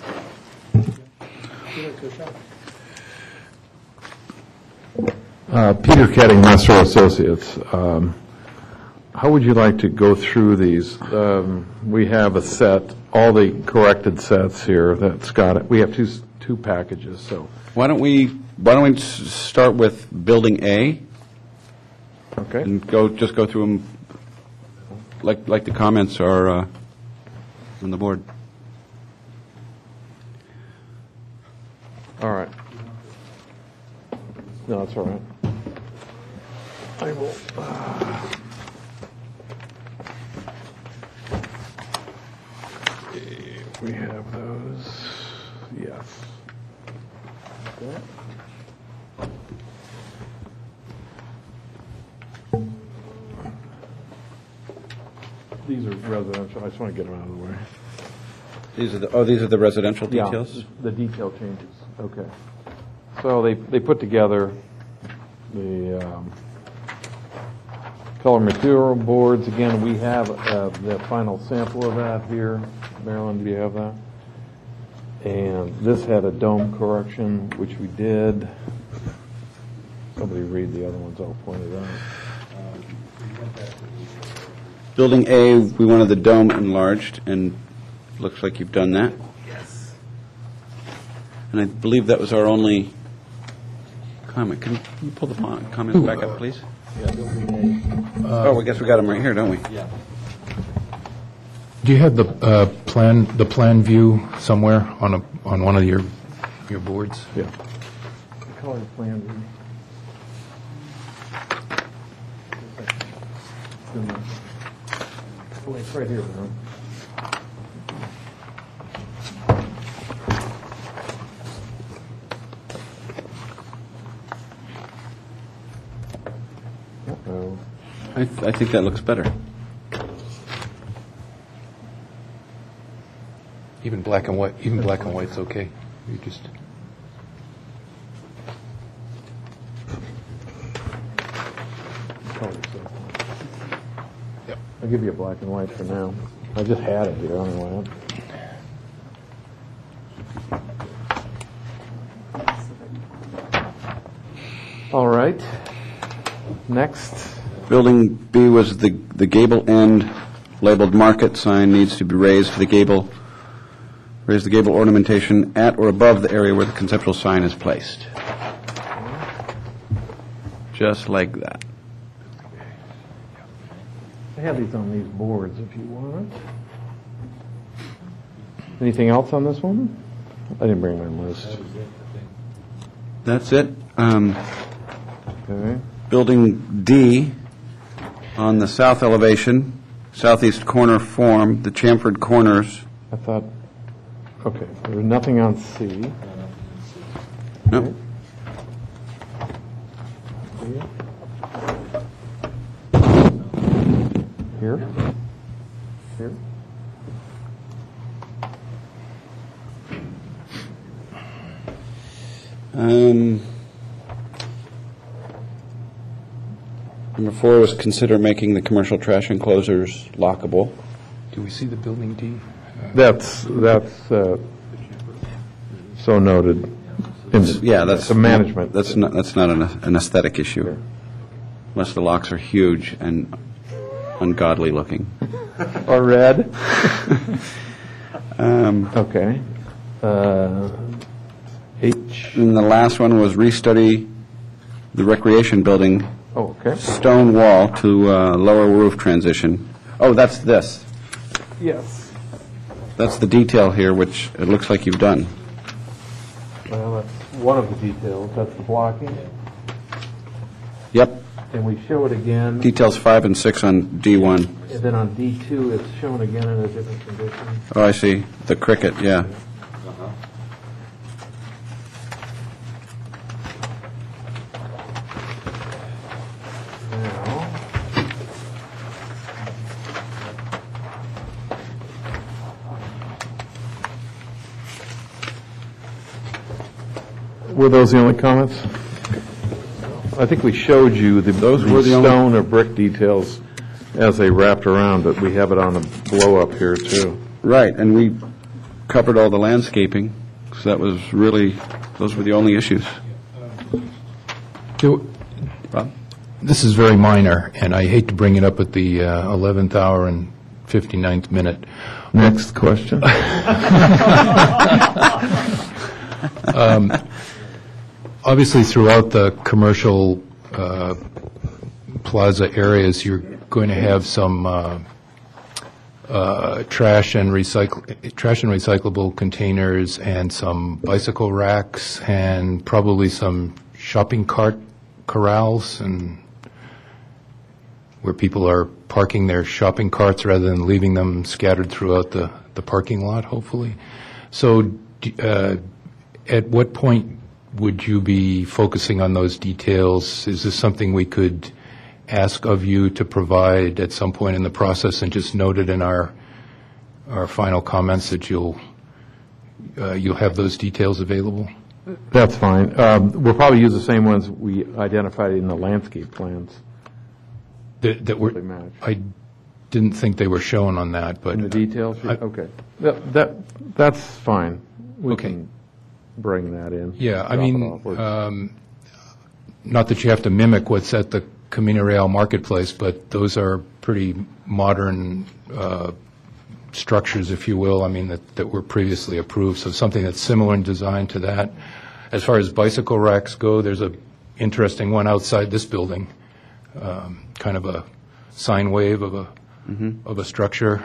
Peter Ketting, Messer Associates. How would you like to go through these? We have a set, all the corrected sets here that Scott, we have two packages, so. Why don't we start with Building A Okay. and just go through them like the comments are on the board. All right. No, it's all right. I will. We have those. Yes. These are residential. I just want to get them out of the way. These are the residential details? Yeah, the detail changes. Okay. So they put together the color material boards. Again, we have the final sample of that here. Marilyn, do you have that? And this had a dome correction, which we did. Somebody read the other ones, I'll point it out. Building A, we wanted the dome enlarged, and looks like you've done that. Yes. And I believe that was our only comment. Can you pull the comments back up, please? Yeah, building Oh, I guess we got them right here, don't we? A. Yeah. Do you have the plan view somewhere on one of your boards? Yeah. The color plan. Oh, it's right here, huh? Uh-oh. I think that looks better. Even black and white's okay. You just color so. I'll give you a black and white for now. I just had it here anyway. All right. Next. Building B was the gable end labeled market sign needs to be raised to the gable. Raise the gable ornamentation at or above the area where the conceptual sign is placed. Just like that. I have these on these boards if you want. Anything else on this one? I didn't bring my list. That's it. Okay. Building D on the south elevation, southeast corner form, the chamfered corners. I thought, okay, there's nothing on C. Nope. Here? Here? Number 4 was consider making the commercial trash enclosures lockable. Do we see the building D? That's so noted. Yeah, that's the management. That's not an aesthetic issue, unless the locks are huge and ungodly looking. Or red. Okay. H. And the last one was restudy the recreation building. Oh, okay. Stone wall to lower roof transition. Oh, that's this. Yes. That's the detail here, which it looks like you've done. Well, that's one of the details. That's the blocking. Yep. And we show it again. Details 5 and 6 on D1. And then on D2, it's shown again in a different condition. Oh, I see. The cricket, yeah. Now, were those the only comments? I think we showed you the were the only- stone or brick details as they wrapped around, but we have it on a blow-up here, too. Right, and we covered all the landscaping, so that was really, those were the only issues. Rob? This is very minor, and I hate to bring it up at the 11th hour and 59th minute. Next question. Obviously, throughout the commercial plaza areas, you're going to have some trash and recyclable containers and some bicycle racks and probably some shopping cart corrals and where people are parking their shopping carts rather than leaving them scattered throughout the parking lot, hopefully. So at what point would you be focusing on those details? Is this something we could ask of you to provide at some point in the process and just note it in our final comments that you'll have those details available? That's fine. We'll probably use the same ones we identified in the landscape plans. That were, They match. I didn't think they were shown on that, but In the details? I- Okay. That's fine. We Okay. can bring that in. yeah, I Drop it mean, off. We're- not that you have to mimic what's at the Camino Real Marketplace, but those are pretty modern structures, if you will, I mean, that were previously approved, so something that's similar in design to that. As far as bicycle racks go, there's a interesting one outside this building, kind of a sine wave of a structure.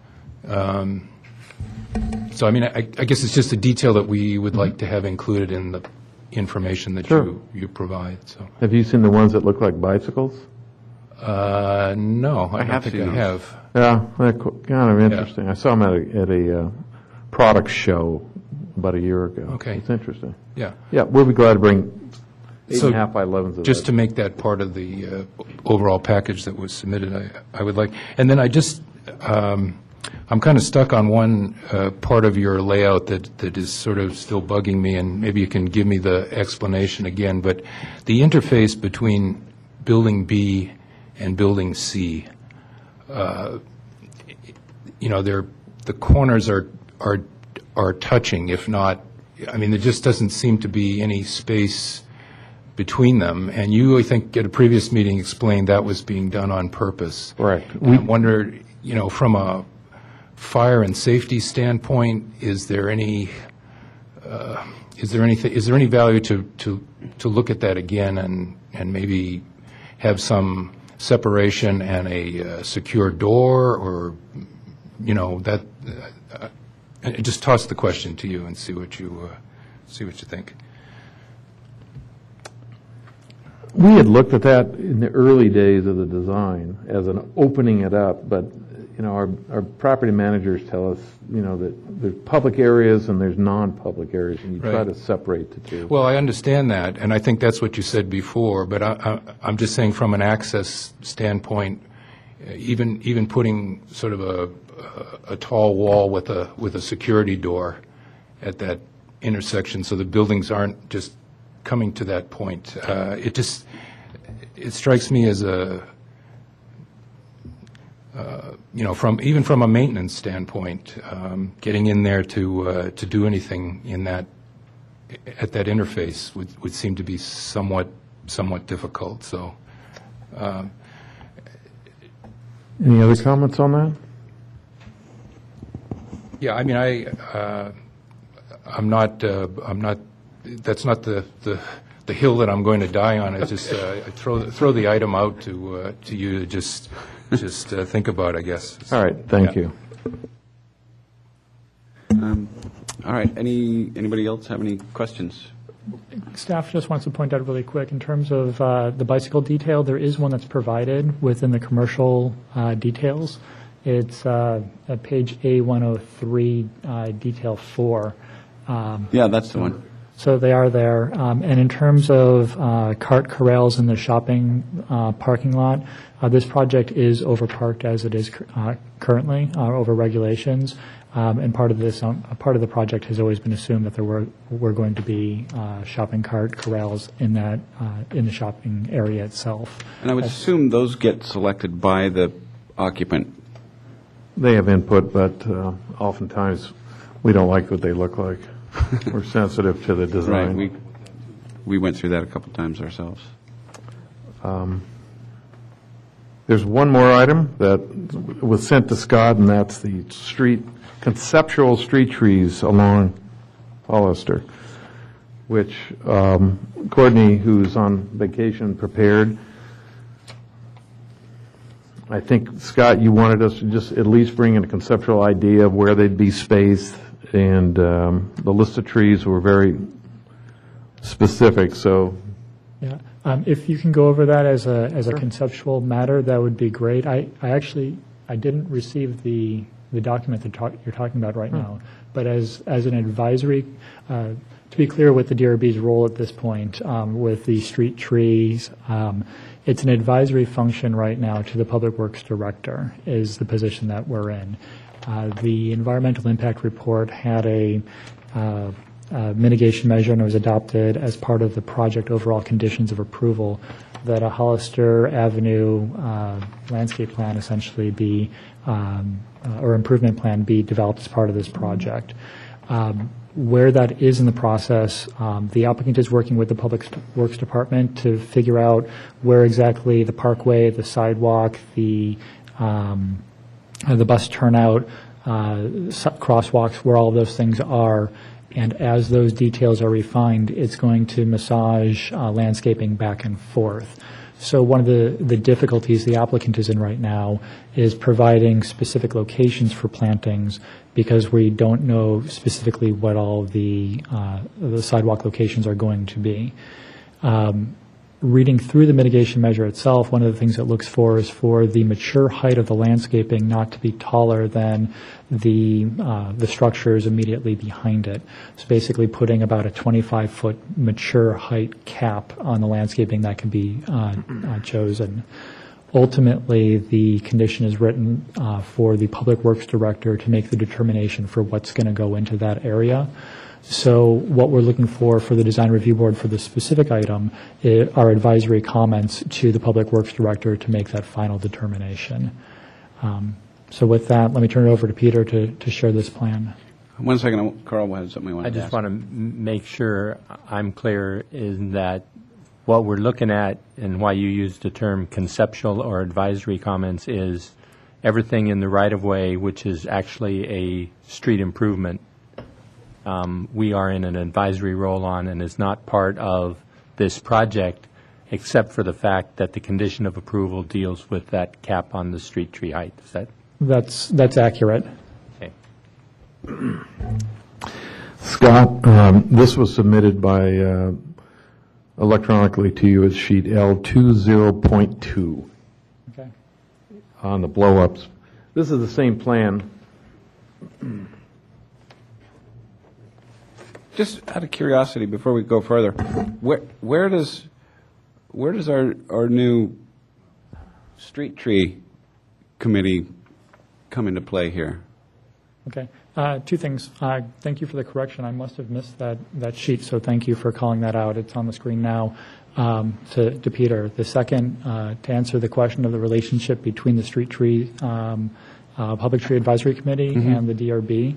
So, I mean, I guess it's just a detail that we would like to have included in the information that Sure. you provide, so. Have you seen the ones that look like bicycles? No, I don't have think seen I those. have. Yeah, they're kind of interesting. I saw them at a product show about a year ago. Okay. It's interesting. Yeah. Yeah, we'll be glad to bring So, 8.5 by 11s of Just that. to make that part of the overall package that was submitted, I would like, and then I just, I'm kind of stuck on one part of your layout that is sort of still bugging me, and maybe you can give me the explanation again, but the interface between Building B and Building C. The corners are touching, if not, I mean, there just doesn't seem to be any space between them. And you, I think, at a previous meeting explained that was being done on purpose. Correct. I wonder, from a fire and safety standpoint, is there any value to look at that again and maybe have some separation and a secure door, or that? Just toss the question to you and see what you think. We had looked at that in the early days of the design as an opening it up, but our property managers tell us that there's public areas and there's non-public areas, and you try to separate the two. Well, I understand that, and I think that's what you said before. But I'm just saying, from an access standpoint, even putting sort of a tall wall with a security door at that intersection, so the buildings aren't just coming to that point. It strikes me as from a maintenance standpoint, getting in there to do anything at that interface would seem to be somewhat difficult. So, any other comments on that? yeah, I mean, I'm not. That's not the hill that I'm going to die on. It's just I throw the item out to you to just think about, I guess. All right, thank you. All right, anybody else have any questions? Staff just wants to point out really quick, in terms of the bicycle detail, there is one that's provided within the commercial details. It's at page A103, detail 4. Yeah, that's the one. So they are there. And in terms of cart corrals in the shopping parking lot, this project is overparked as it is currently, over regulations. And part of the project has always been assumed that there were going to be shopping cart corrals in the shopping area itself. And I would assume those get selected by the occupant. They have input, but oftentimes we don't like what they look like. We're sensitive to the design. Right. We went through that a couple times ourselves. There's one more item that was sent to Scott, and that's the conceptual street trees along Hollister, which Courtney, who's on vacation, prepared. I think, Scott, you wanted us to just at least bring in a conceptual idea of where they'd be spaced, and the list of trees were very specific, so. Yeah, if you can go over that as a conceptual matter, that would be great. I didn't receive the document that you're talking about right now, but as an advisory, to be clear with the DRB's role at this point, with the street trees, it's an advisory function right now to the Public Works Director, is the position that we're in. The environmental impact report had a mitigation measure, and it was adopted as part of the project overall conditions of approval, that a Hollister Avenue landscape plan essentially be, or improvement plan be developed as part of this project. Where that is in the process, the applicant is working with the Public Works Department to figure out where exactly the parkway, the sidewalk, the bus turnout, crosswalks, where all of those things are. And as those details are refined, it's going to massage landscaping back and forth. So one of the difficulties the applicant is in right now is providing specific locations for plantings, because we don't know specifically what all the sidewalk locations are going to be. Reading through the mitigation measure itself, one of the things it looks for is for the mature height of the landscaping not to be taller than the structures immediately behind it. So basically putting about a 25-foot mature height cap on the landscaping that can be chosen. Ultimately, the condition is written for the Public Works Director to make the determination for what's going to go into that area. So what we're looking for the Design Review Board for this specific item are advisory comments to the Public Works Director to make that final determination. So with that, let me turn it over to Peter to share this plan. 1 second, Carl had something he wanted I to just ask. want to make sure I'm clear in that what we're looking at and why you used the term conceptual or advisory comments is everything in the right-of-way, which is actually a street improvement, we are in an advisory role on and is not part of this project, except for the fact that the condition of approval deals with that cap on the street tree height. Is that That's accurate. okay? Scott, this was submitted by electronically to you as sheet L20.2 Okay. on the blow-ups. This is the same plan. Just out of curiosity, before we go further, where does our new street tree committee come into play here? Okay. Two things. Thank you for the correction. I must have missed that sheet, so thank you for calling that out. It's on the screen now to Peter. The second, to answer the question of the relationship between the Street Tree Public Tree Advisory Committee and the DRB.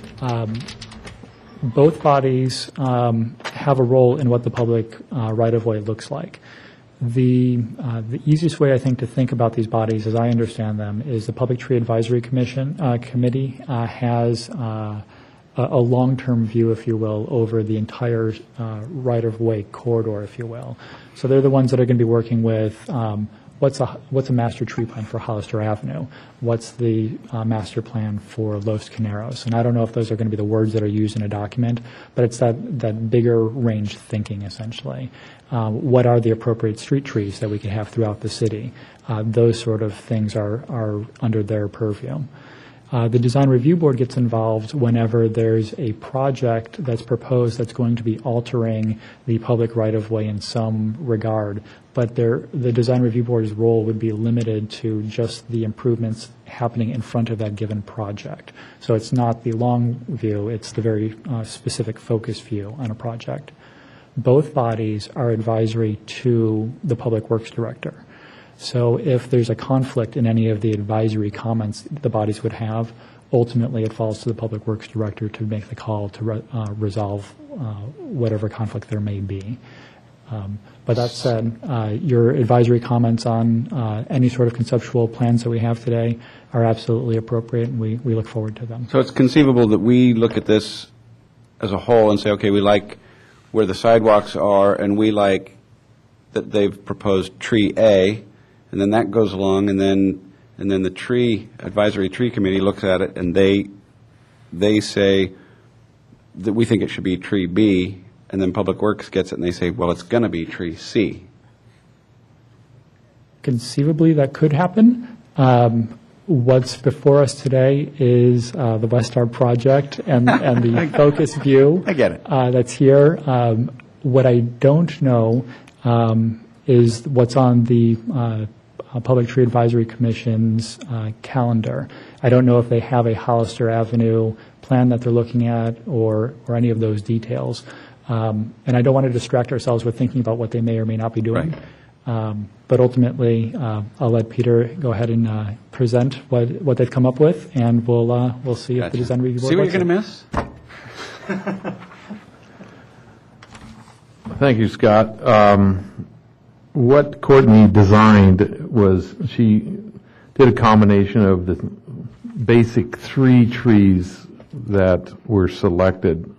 Both bodies have a role in what the public right-of-way looks like. The easiest way, I think, to think about these bodies, as I understand them, is the Public Tree Advisory Committee has a long-term view, if you will, over the entire right-of-way corridor, if you will. So they're the ones that are going to be working with what's a master tree plan for Hollister Avenue? What's the master plan for Los Caneros? And I don't know if those are going to be the words that are used in a document, but it's that bigger range thinking, essentially. What are the appropriate street trees that we can have throughout the city? Those sort of things are under their purview. The Design Review Board gets involved whenever there's a project that's proposed that's going to be altering the public right-of-way in some regard, but the Design Review Board's role would be limited to just the improvements happening in front of that given project. So it's not the long view, it's the very specific focus view on a project. Both bodies are advisory to the Public Works Director. So if there's a conflict in any of the advisory comments the bodies would have, ultimately it falls to the Public Works Director to make the call to resolve whatever conflict there may be. But that said, your advisory comments on any sort of conceptual plans that we have today are absolutely appropriate, and we look forward to them. So it's conceivable that we look at this as a whole and say, okay, we like where the sidewalks are, and we like that they've proposed tree A, and then that goes along, and then the tree advisory tree committee looks at it, and they say that we think it should be tree B, and then Public Works gets it, and they say, well, it's going to be tree C. Conceivably, that could happen. What's before us today is the West Star project and the focus view. I get it. That's here. What I don't know is what's on the Public Tree Advisory Commission's calendar. I don't know if they have a Hollister Avenue plan that they're looking at or any of those details. And I don't want to distract ourselves with thinking about what they may or may not be doing. Right. But ultimately, I'll let Peter go ahead and present what they've come up with, and we'll see if the Design Review Board See what you're likes going to miss? Thank you, Scott. What Courtney designed was she did a combination of the basic three trees that were selected.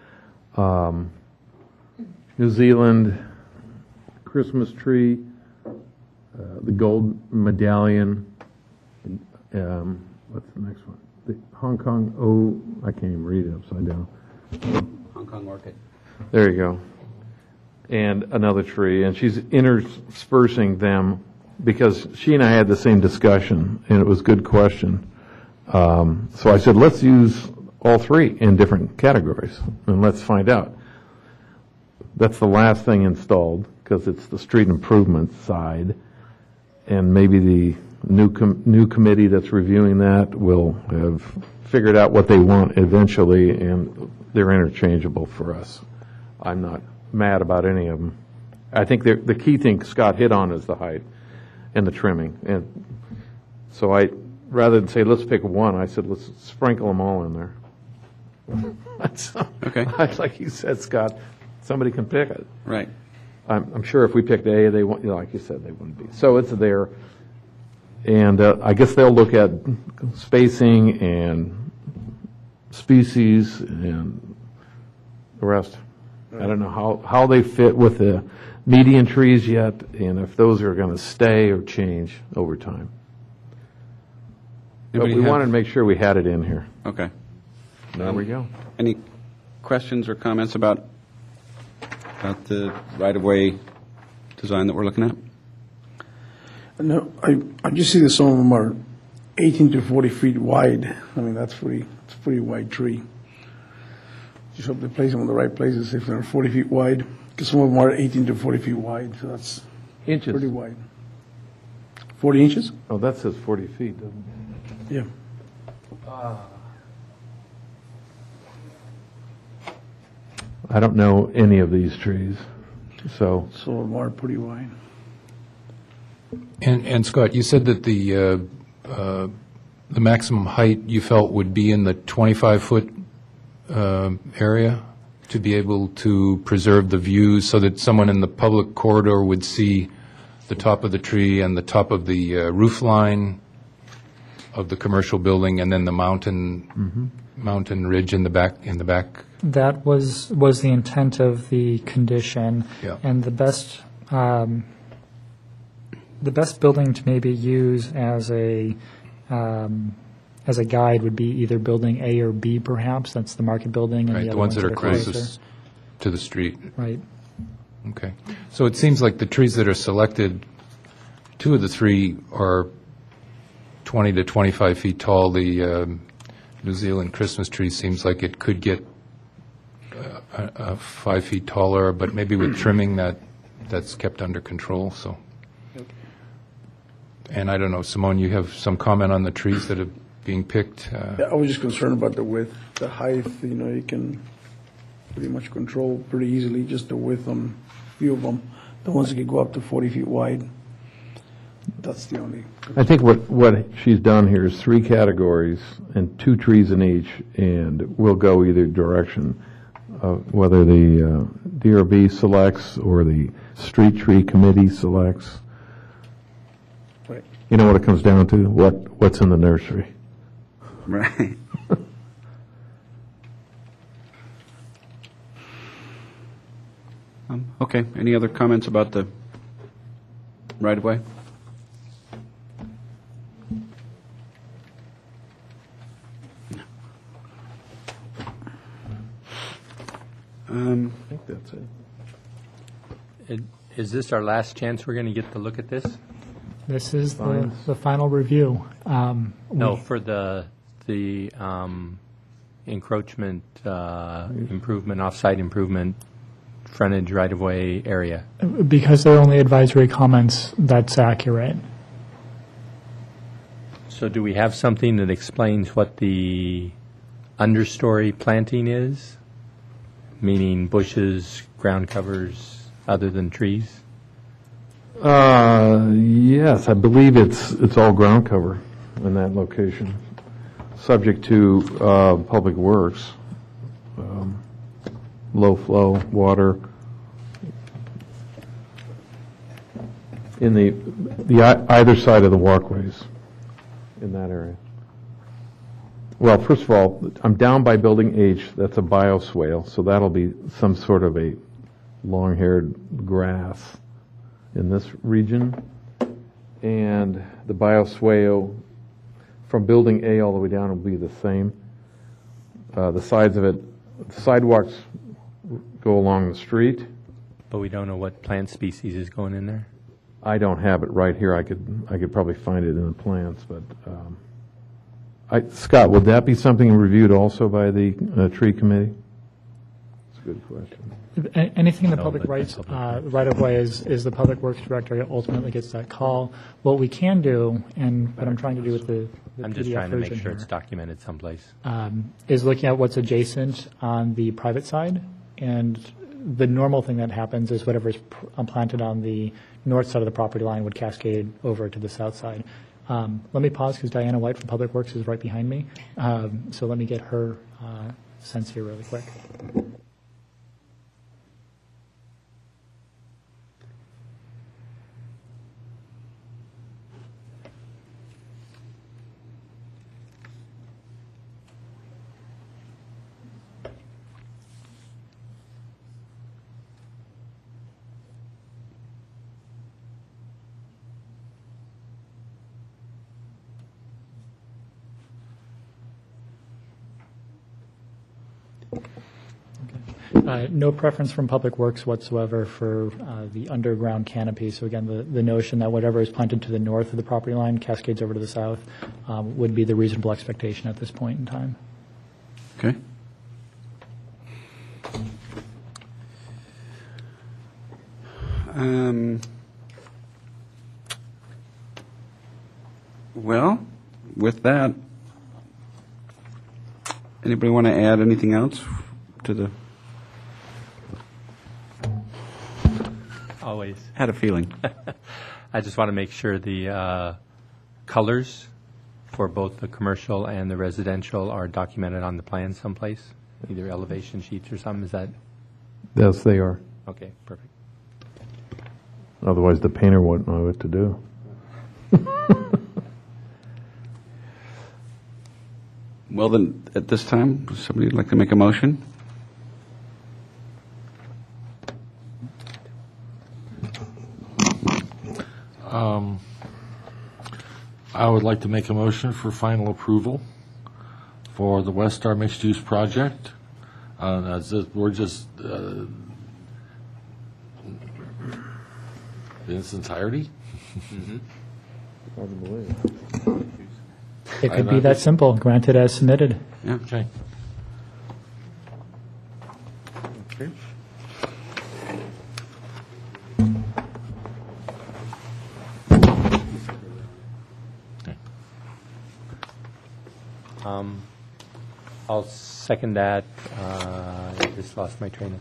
New Zealand Christmas tree, the gold medallion, what's the next one? The Hong Kong, I can't even read it upside down. Hong Kong orchid. There you go. And another tree, and she's interspersing them because she and I had the same discussion, and it was a good question. So I said, let's use all three in different categories, and let's find out. That's the last thing installed because it's the street improvement side, and maybe new committee that's reviewing that will have figured out what they want eventually, and they're interchangeable for us. I'm not mad about any of them. I think the key thing Scott hit on is the height and the trimming. And so rather than say, let's pick one, I said, let's sprinkle them all in there. Okay. Like you said, Scott, somebody can pick it. Right. I'm sure if we picked A, they won't, like you said, they wouldn't be. So it's there. And I guess they'll look at spacing and species and the rest. I don't know how they fit with the median trees yet, and if those are going to stay or change over time. But we wanted to make sure we had it in here. Okay. There we go. Any questions or comments about the right-of-way design that we're looking at? No, I just see that some of them are 18 to 40 feet wide. I mean, it's a pretty wide tree. Just hope they place them in the right places if they're 40 feet wide, because some of them are 18 to 40 feet wide, so that's Inches. pretty wide. 40 inches? Oh, that says 40 feet, doesn't it? Yeah. I don't know any of these trees, so. Some of them are pretty wide. And Scott, you said that the maximum height you felt would be in the 25-foot area to be able to preserve the views so that someone in the public corridor would see the top of the tree and the top of the roof line of the commercial building, and then the mountain ridge in the back. That was the intent of the condition. Yeah. And the best building to maybe use as a guide would be either building A or B, perhaps. That's the market building. And Right, the the other ones that are closer. closest to the street. Right. Okay. So it seems like the trees that are selected, 2 of the 3 are 20 to 25 feet tall. The New Zealand Christmas tree seems like it could get 5 feet taller, but maybe with trimming that's kept under control. So, and I don't know, Simone, you have some comment on the trees that are being picked? Yeah, I was just concerned about the width, the height, you can pretty much control pretty easily, just the width on a few of them. The ones that can go up to 40 feet wide, that's the only. I think what she's done here is 3 categories and 2 trees in each, and we'll go either direction, whether the DRB selects or the street tree committee selects. Right. You know what it comes down to? What's in the nursery? Right. Okay, any other comments about the right-of-way? I think that's it. Is this our last chance we're going to get to look at this? This is the final review. No, for the encroachment, improvement, off-site improvement, frontage right-of-way area. Because they're only advisory comments, that's accurate. So do we have something that explains what the understory planting is? Meaning bushes, ground covers, other than trees? Yes, I believe it's all ground cover in that location, subject to Public Works, low flow water. In the either side of the walkways in that area. Well, first of all, I'm down by Building H. That's a bioswale, so that'll be some sort of a long-haired grass in this region. And the bioswale from Building A all the way down will be the same. The sides of it, the sidewalks go along the street. But we don't know what plant species is going in there? I don't have it right here. I could probably find it in the plans, but Scott, would that be something reviewed also by the tree committee? good question. Anything in the No, public but rights public right of way is the public works director ultimately gets that call. What we can do, and what I'm trying to do with the I'm PDF just trying to make version sure here, it's documented someplace. is looking at what's adjacent on the private side, and the normal thing that happens is whatever's planted on the north side of the property line would cascade over to the south side. Let me pause because Diana White from Public Works is right behind me. So let me get her sense here really quick. No preference from Public Works whatsoever for the underground canopy. So again, the notion that whatever is planted to the north of the property line cascades over to the south would be the reasonable expectation at this point in time. Okay. Well, with that, anybody want to add anything else to the? Always. Had a feeling. I just want to make sure the colors for both the commercial and the residential are documented on the plan someplace, either elevation sheets or something. Is that Yes, they are. okay? Perfect. Otherwise, the painter won't know what to do. Well, then, at this time, would somebody like to make a motion? I would like to make a motion for final approval for the West Star mixed-use project. We're just, in its entirety? Hard to believe. It could be that simple, granted as submitted. Yeah. Okay. Okay. I'll second that. I just lost my train of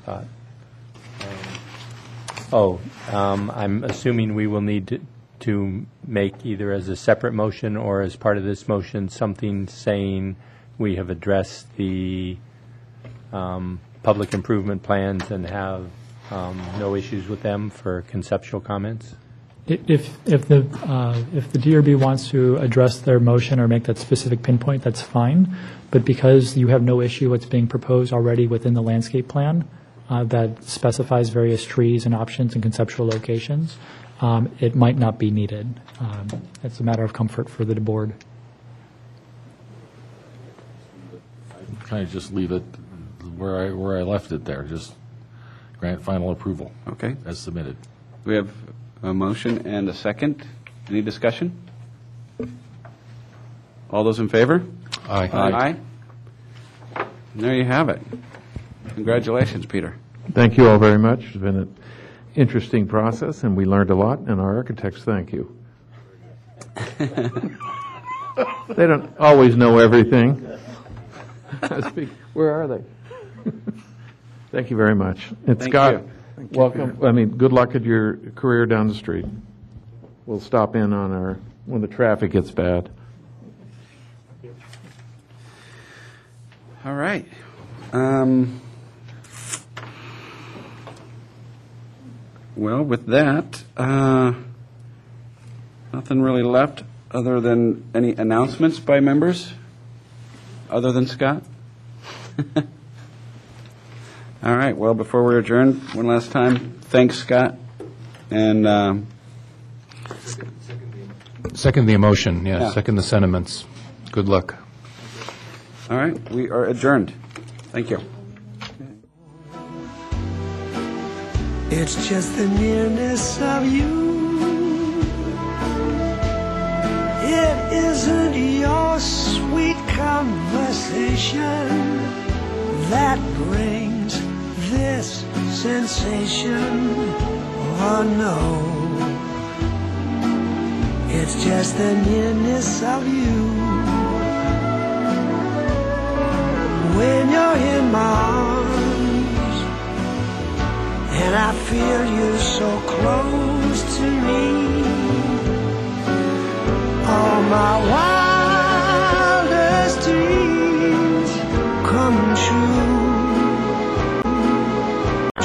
thought. I'm assuming we will need to make either as a separate motion or as part of this motion something saying we have addressed the public improvement plans and have no issues with them for conceptual comments. If the DRB wants to address their motion or make that specific pinpoint, that's fine. But because you have no issue what's being proposed already within the landscape plan that specifies various trees and options and conceptual locations, it might not be needed. It's a matter of comfort for the board. Can I just leave it where I left it there? Just grant final approval Okay. as submitted. We have a motion and a second. Any discussion? All those in favor? Aye. Aye. And there you have it. Congratulations, Peter. Thank you all very much. It's been an interesting process, and we learned a lot, and our architects thank you. They don't always know everything. Where are they? Thank you very much. And Thank Scott, you. welcome. I mean, good luck at your career down the street. We'll stop in on when the traffic gets bad. All right. Well, with that, nothing really left other than any announcements by members, other than Scott? All right. Well, before we adjourn, one last time, thanks, Scott. And Second the emotion, yeah, Yeah. second the sentiments. Good luck. all right, we are adjourned. Thank you. It's just the nearness of you. It isn't your sweet conversation that brings this sensation. Oh no, it's just the nearness of you. When you're in my arms and I feel you so close to me, all my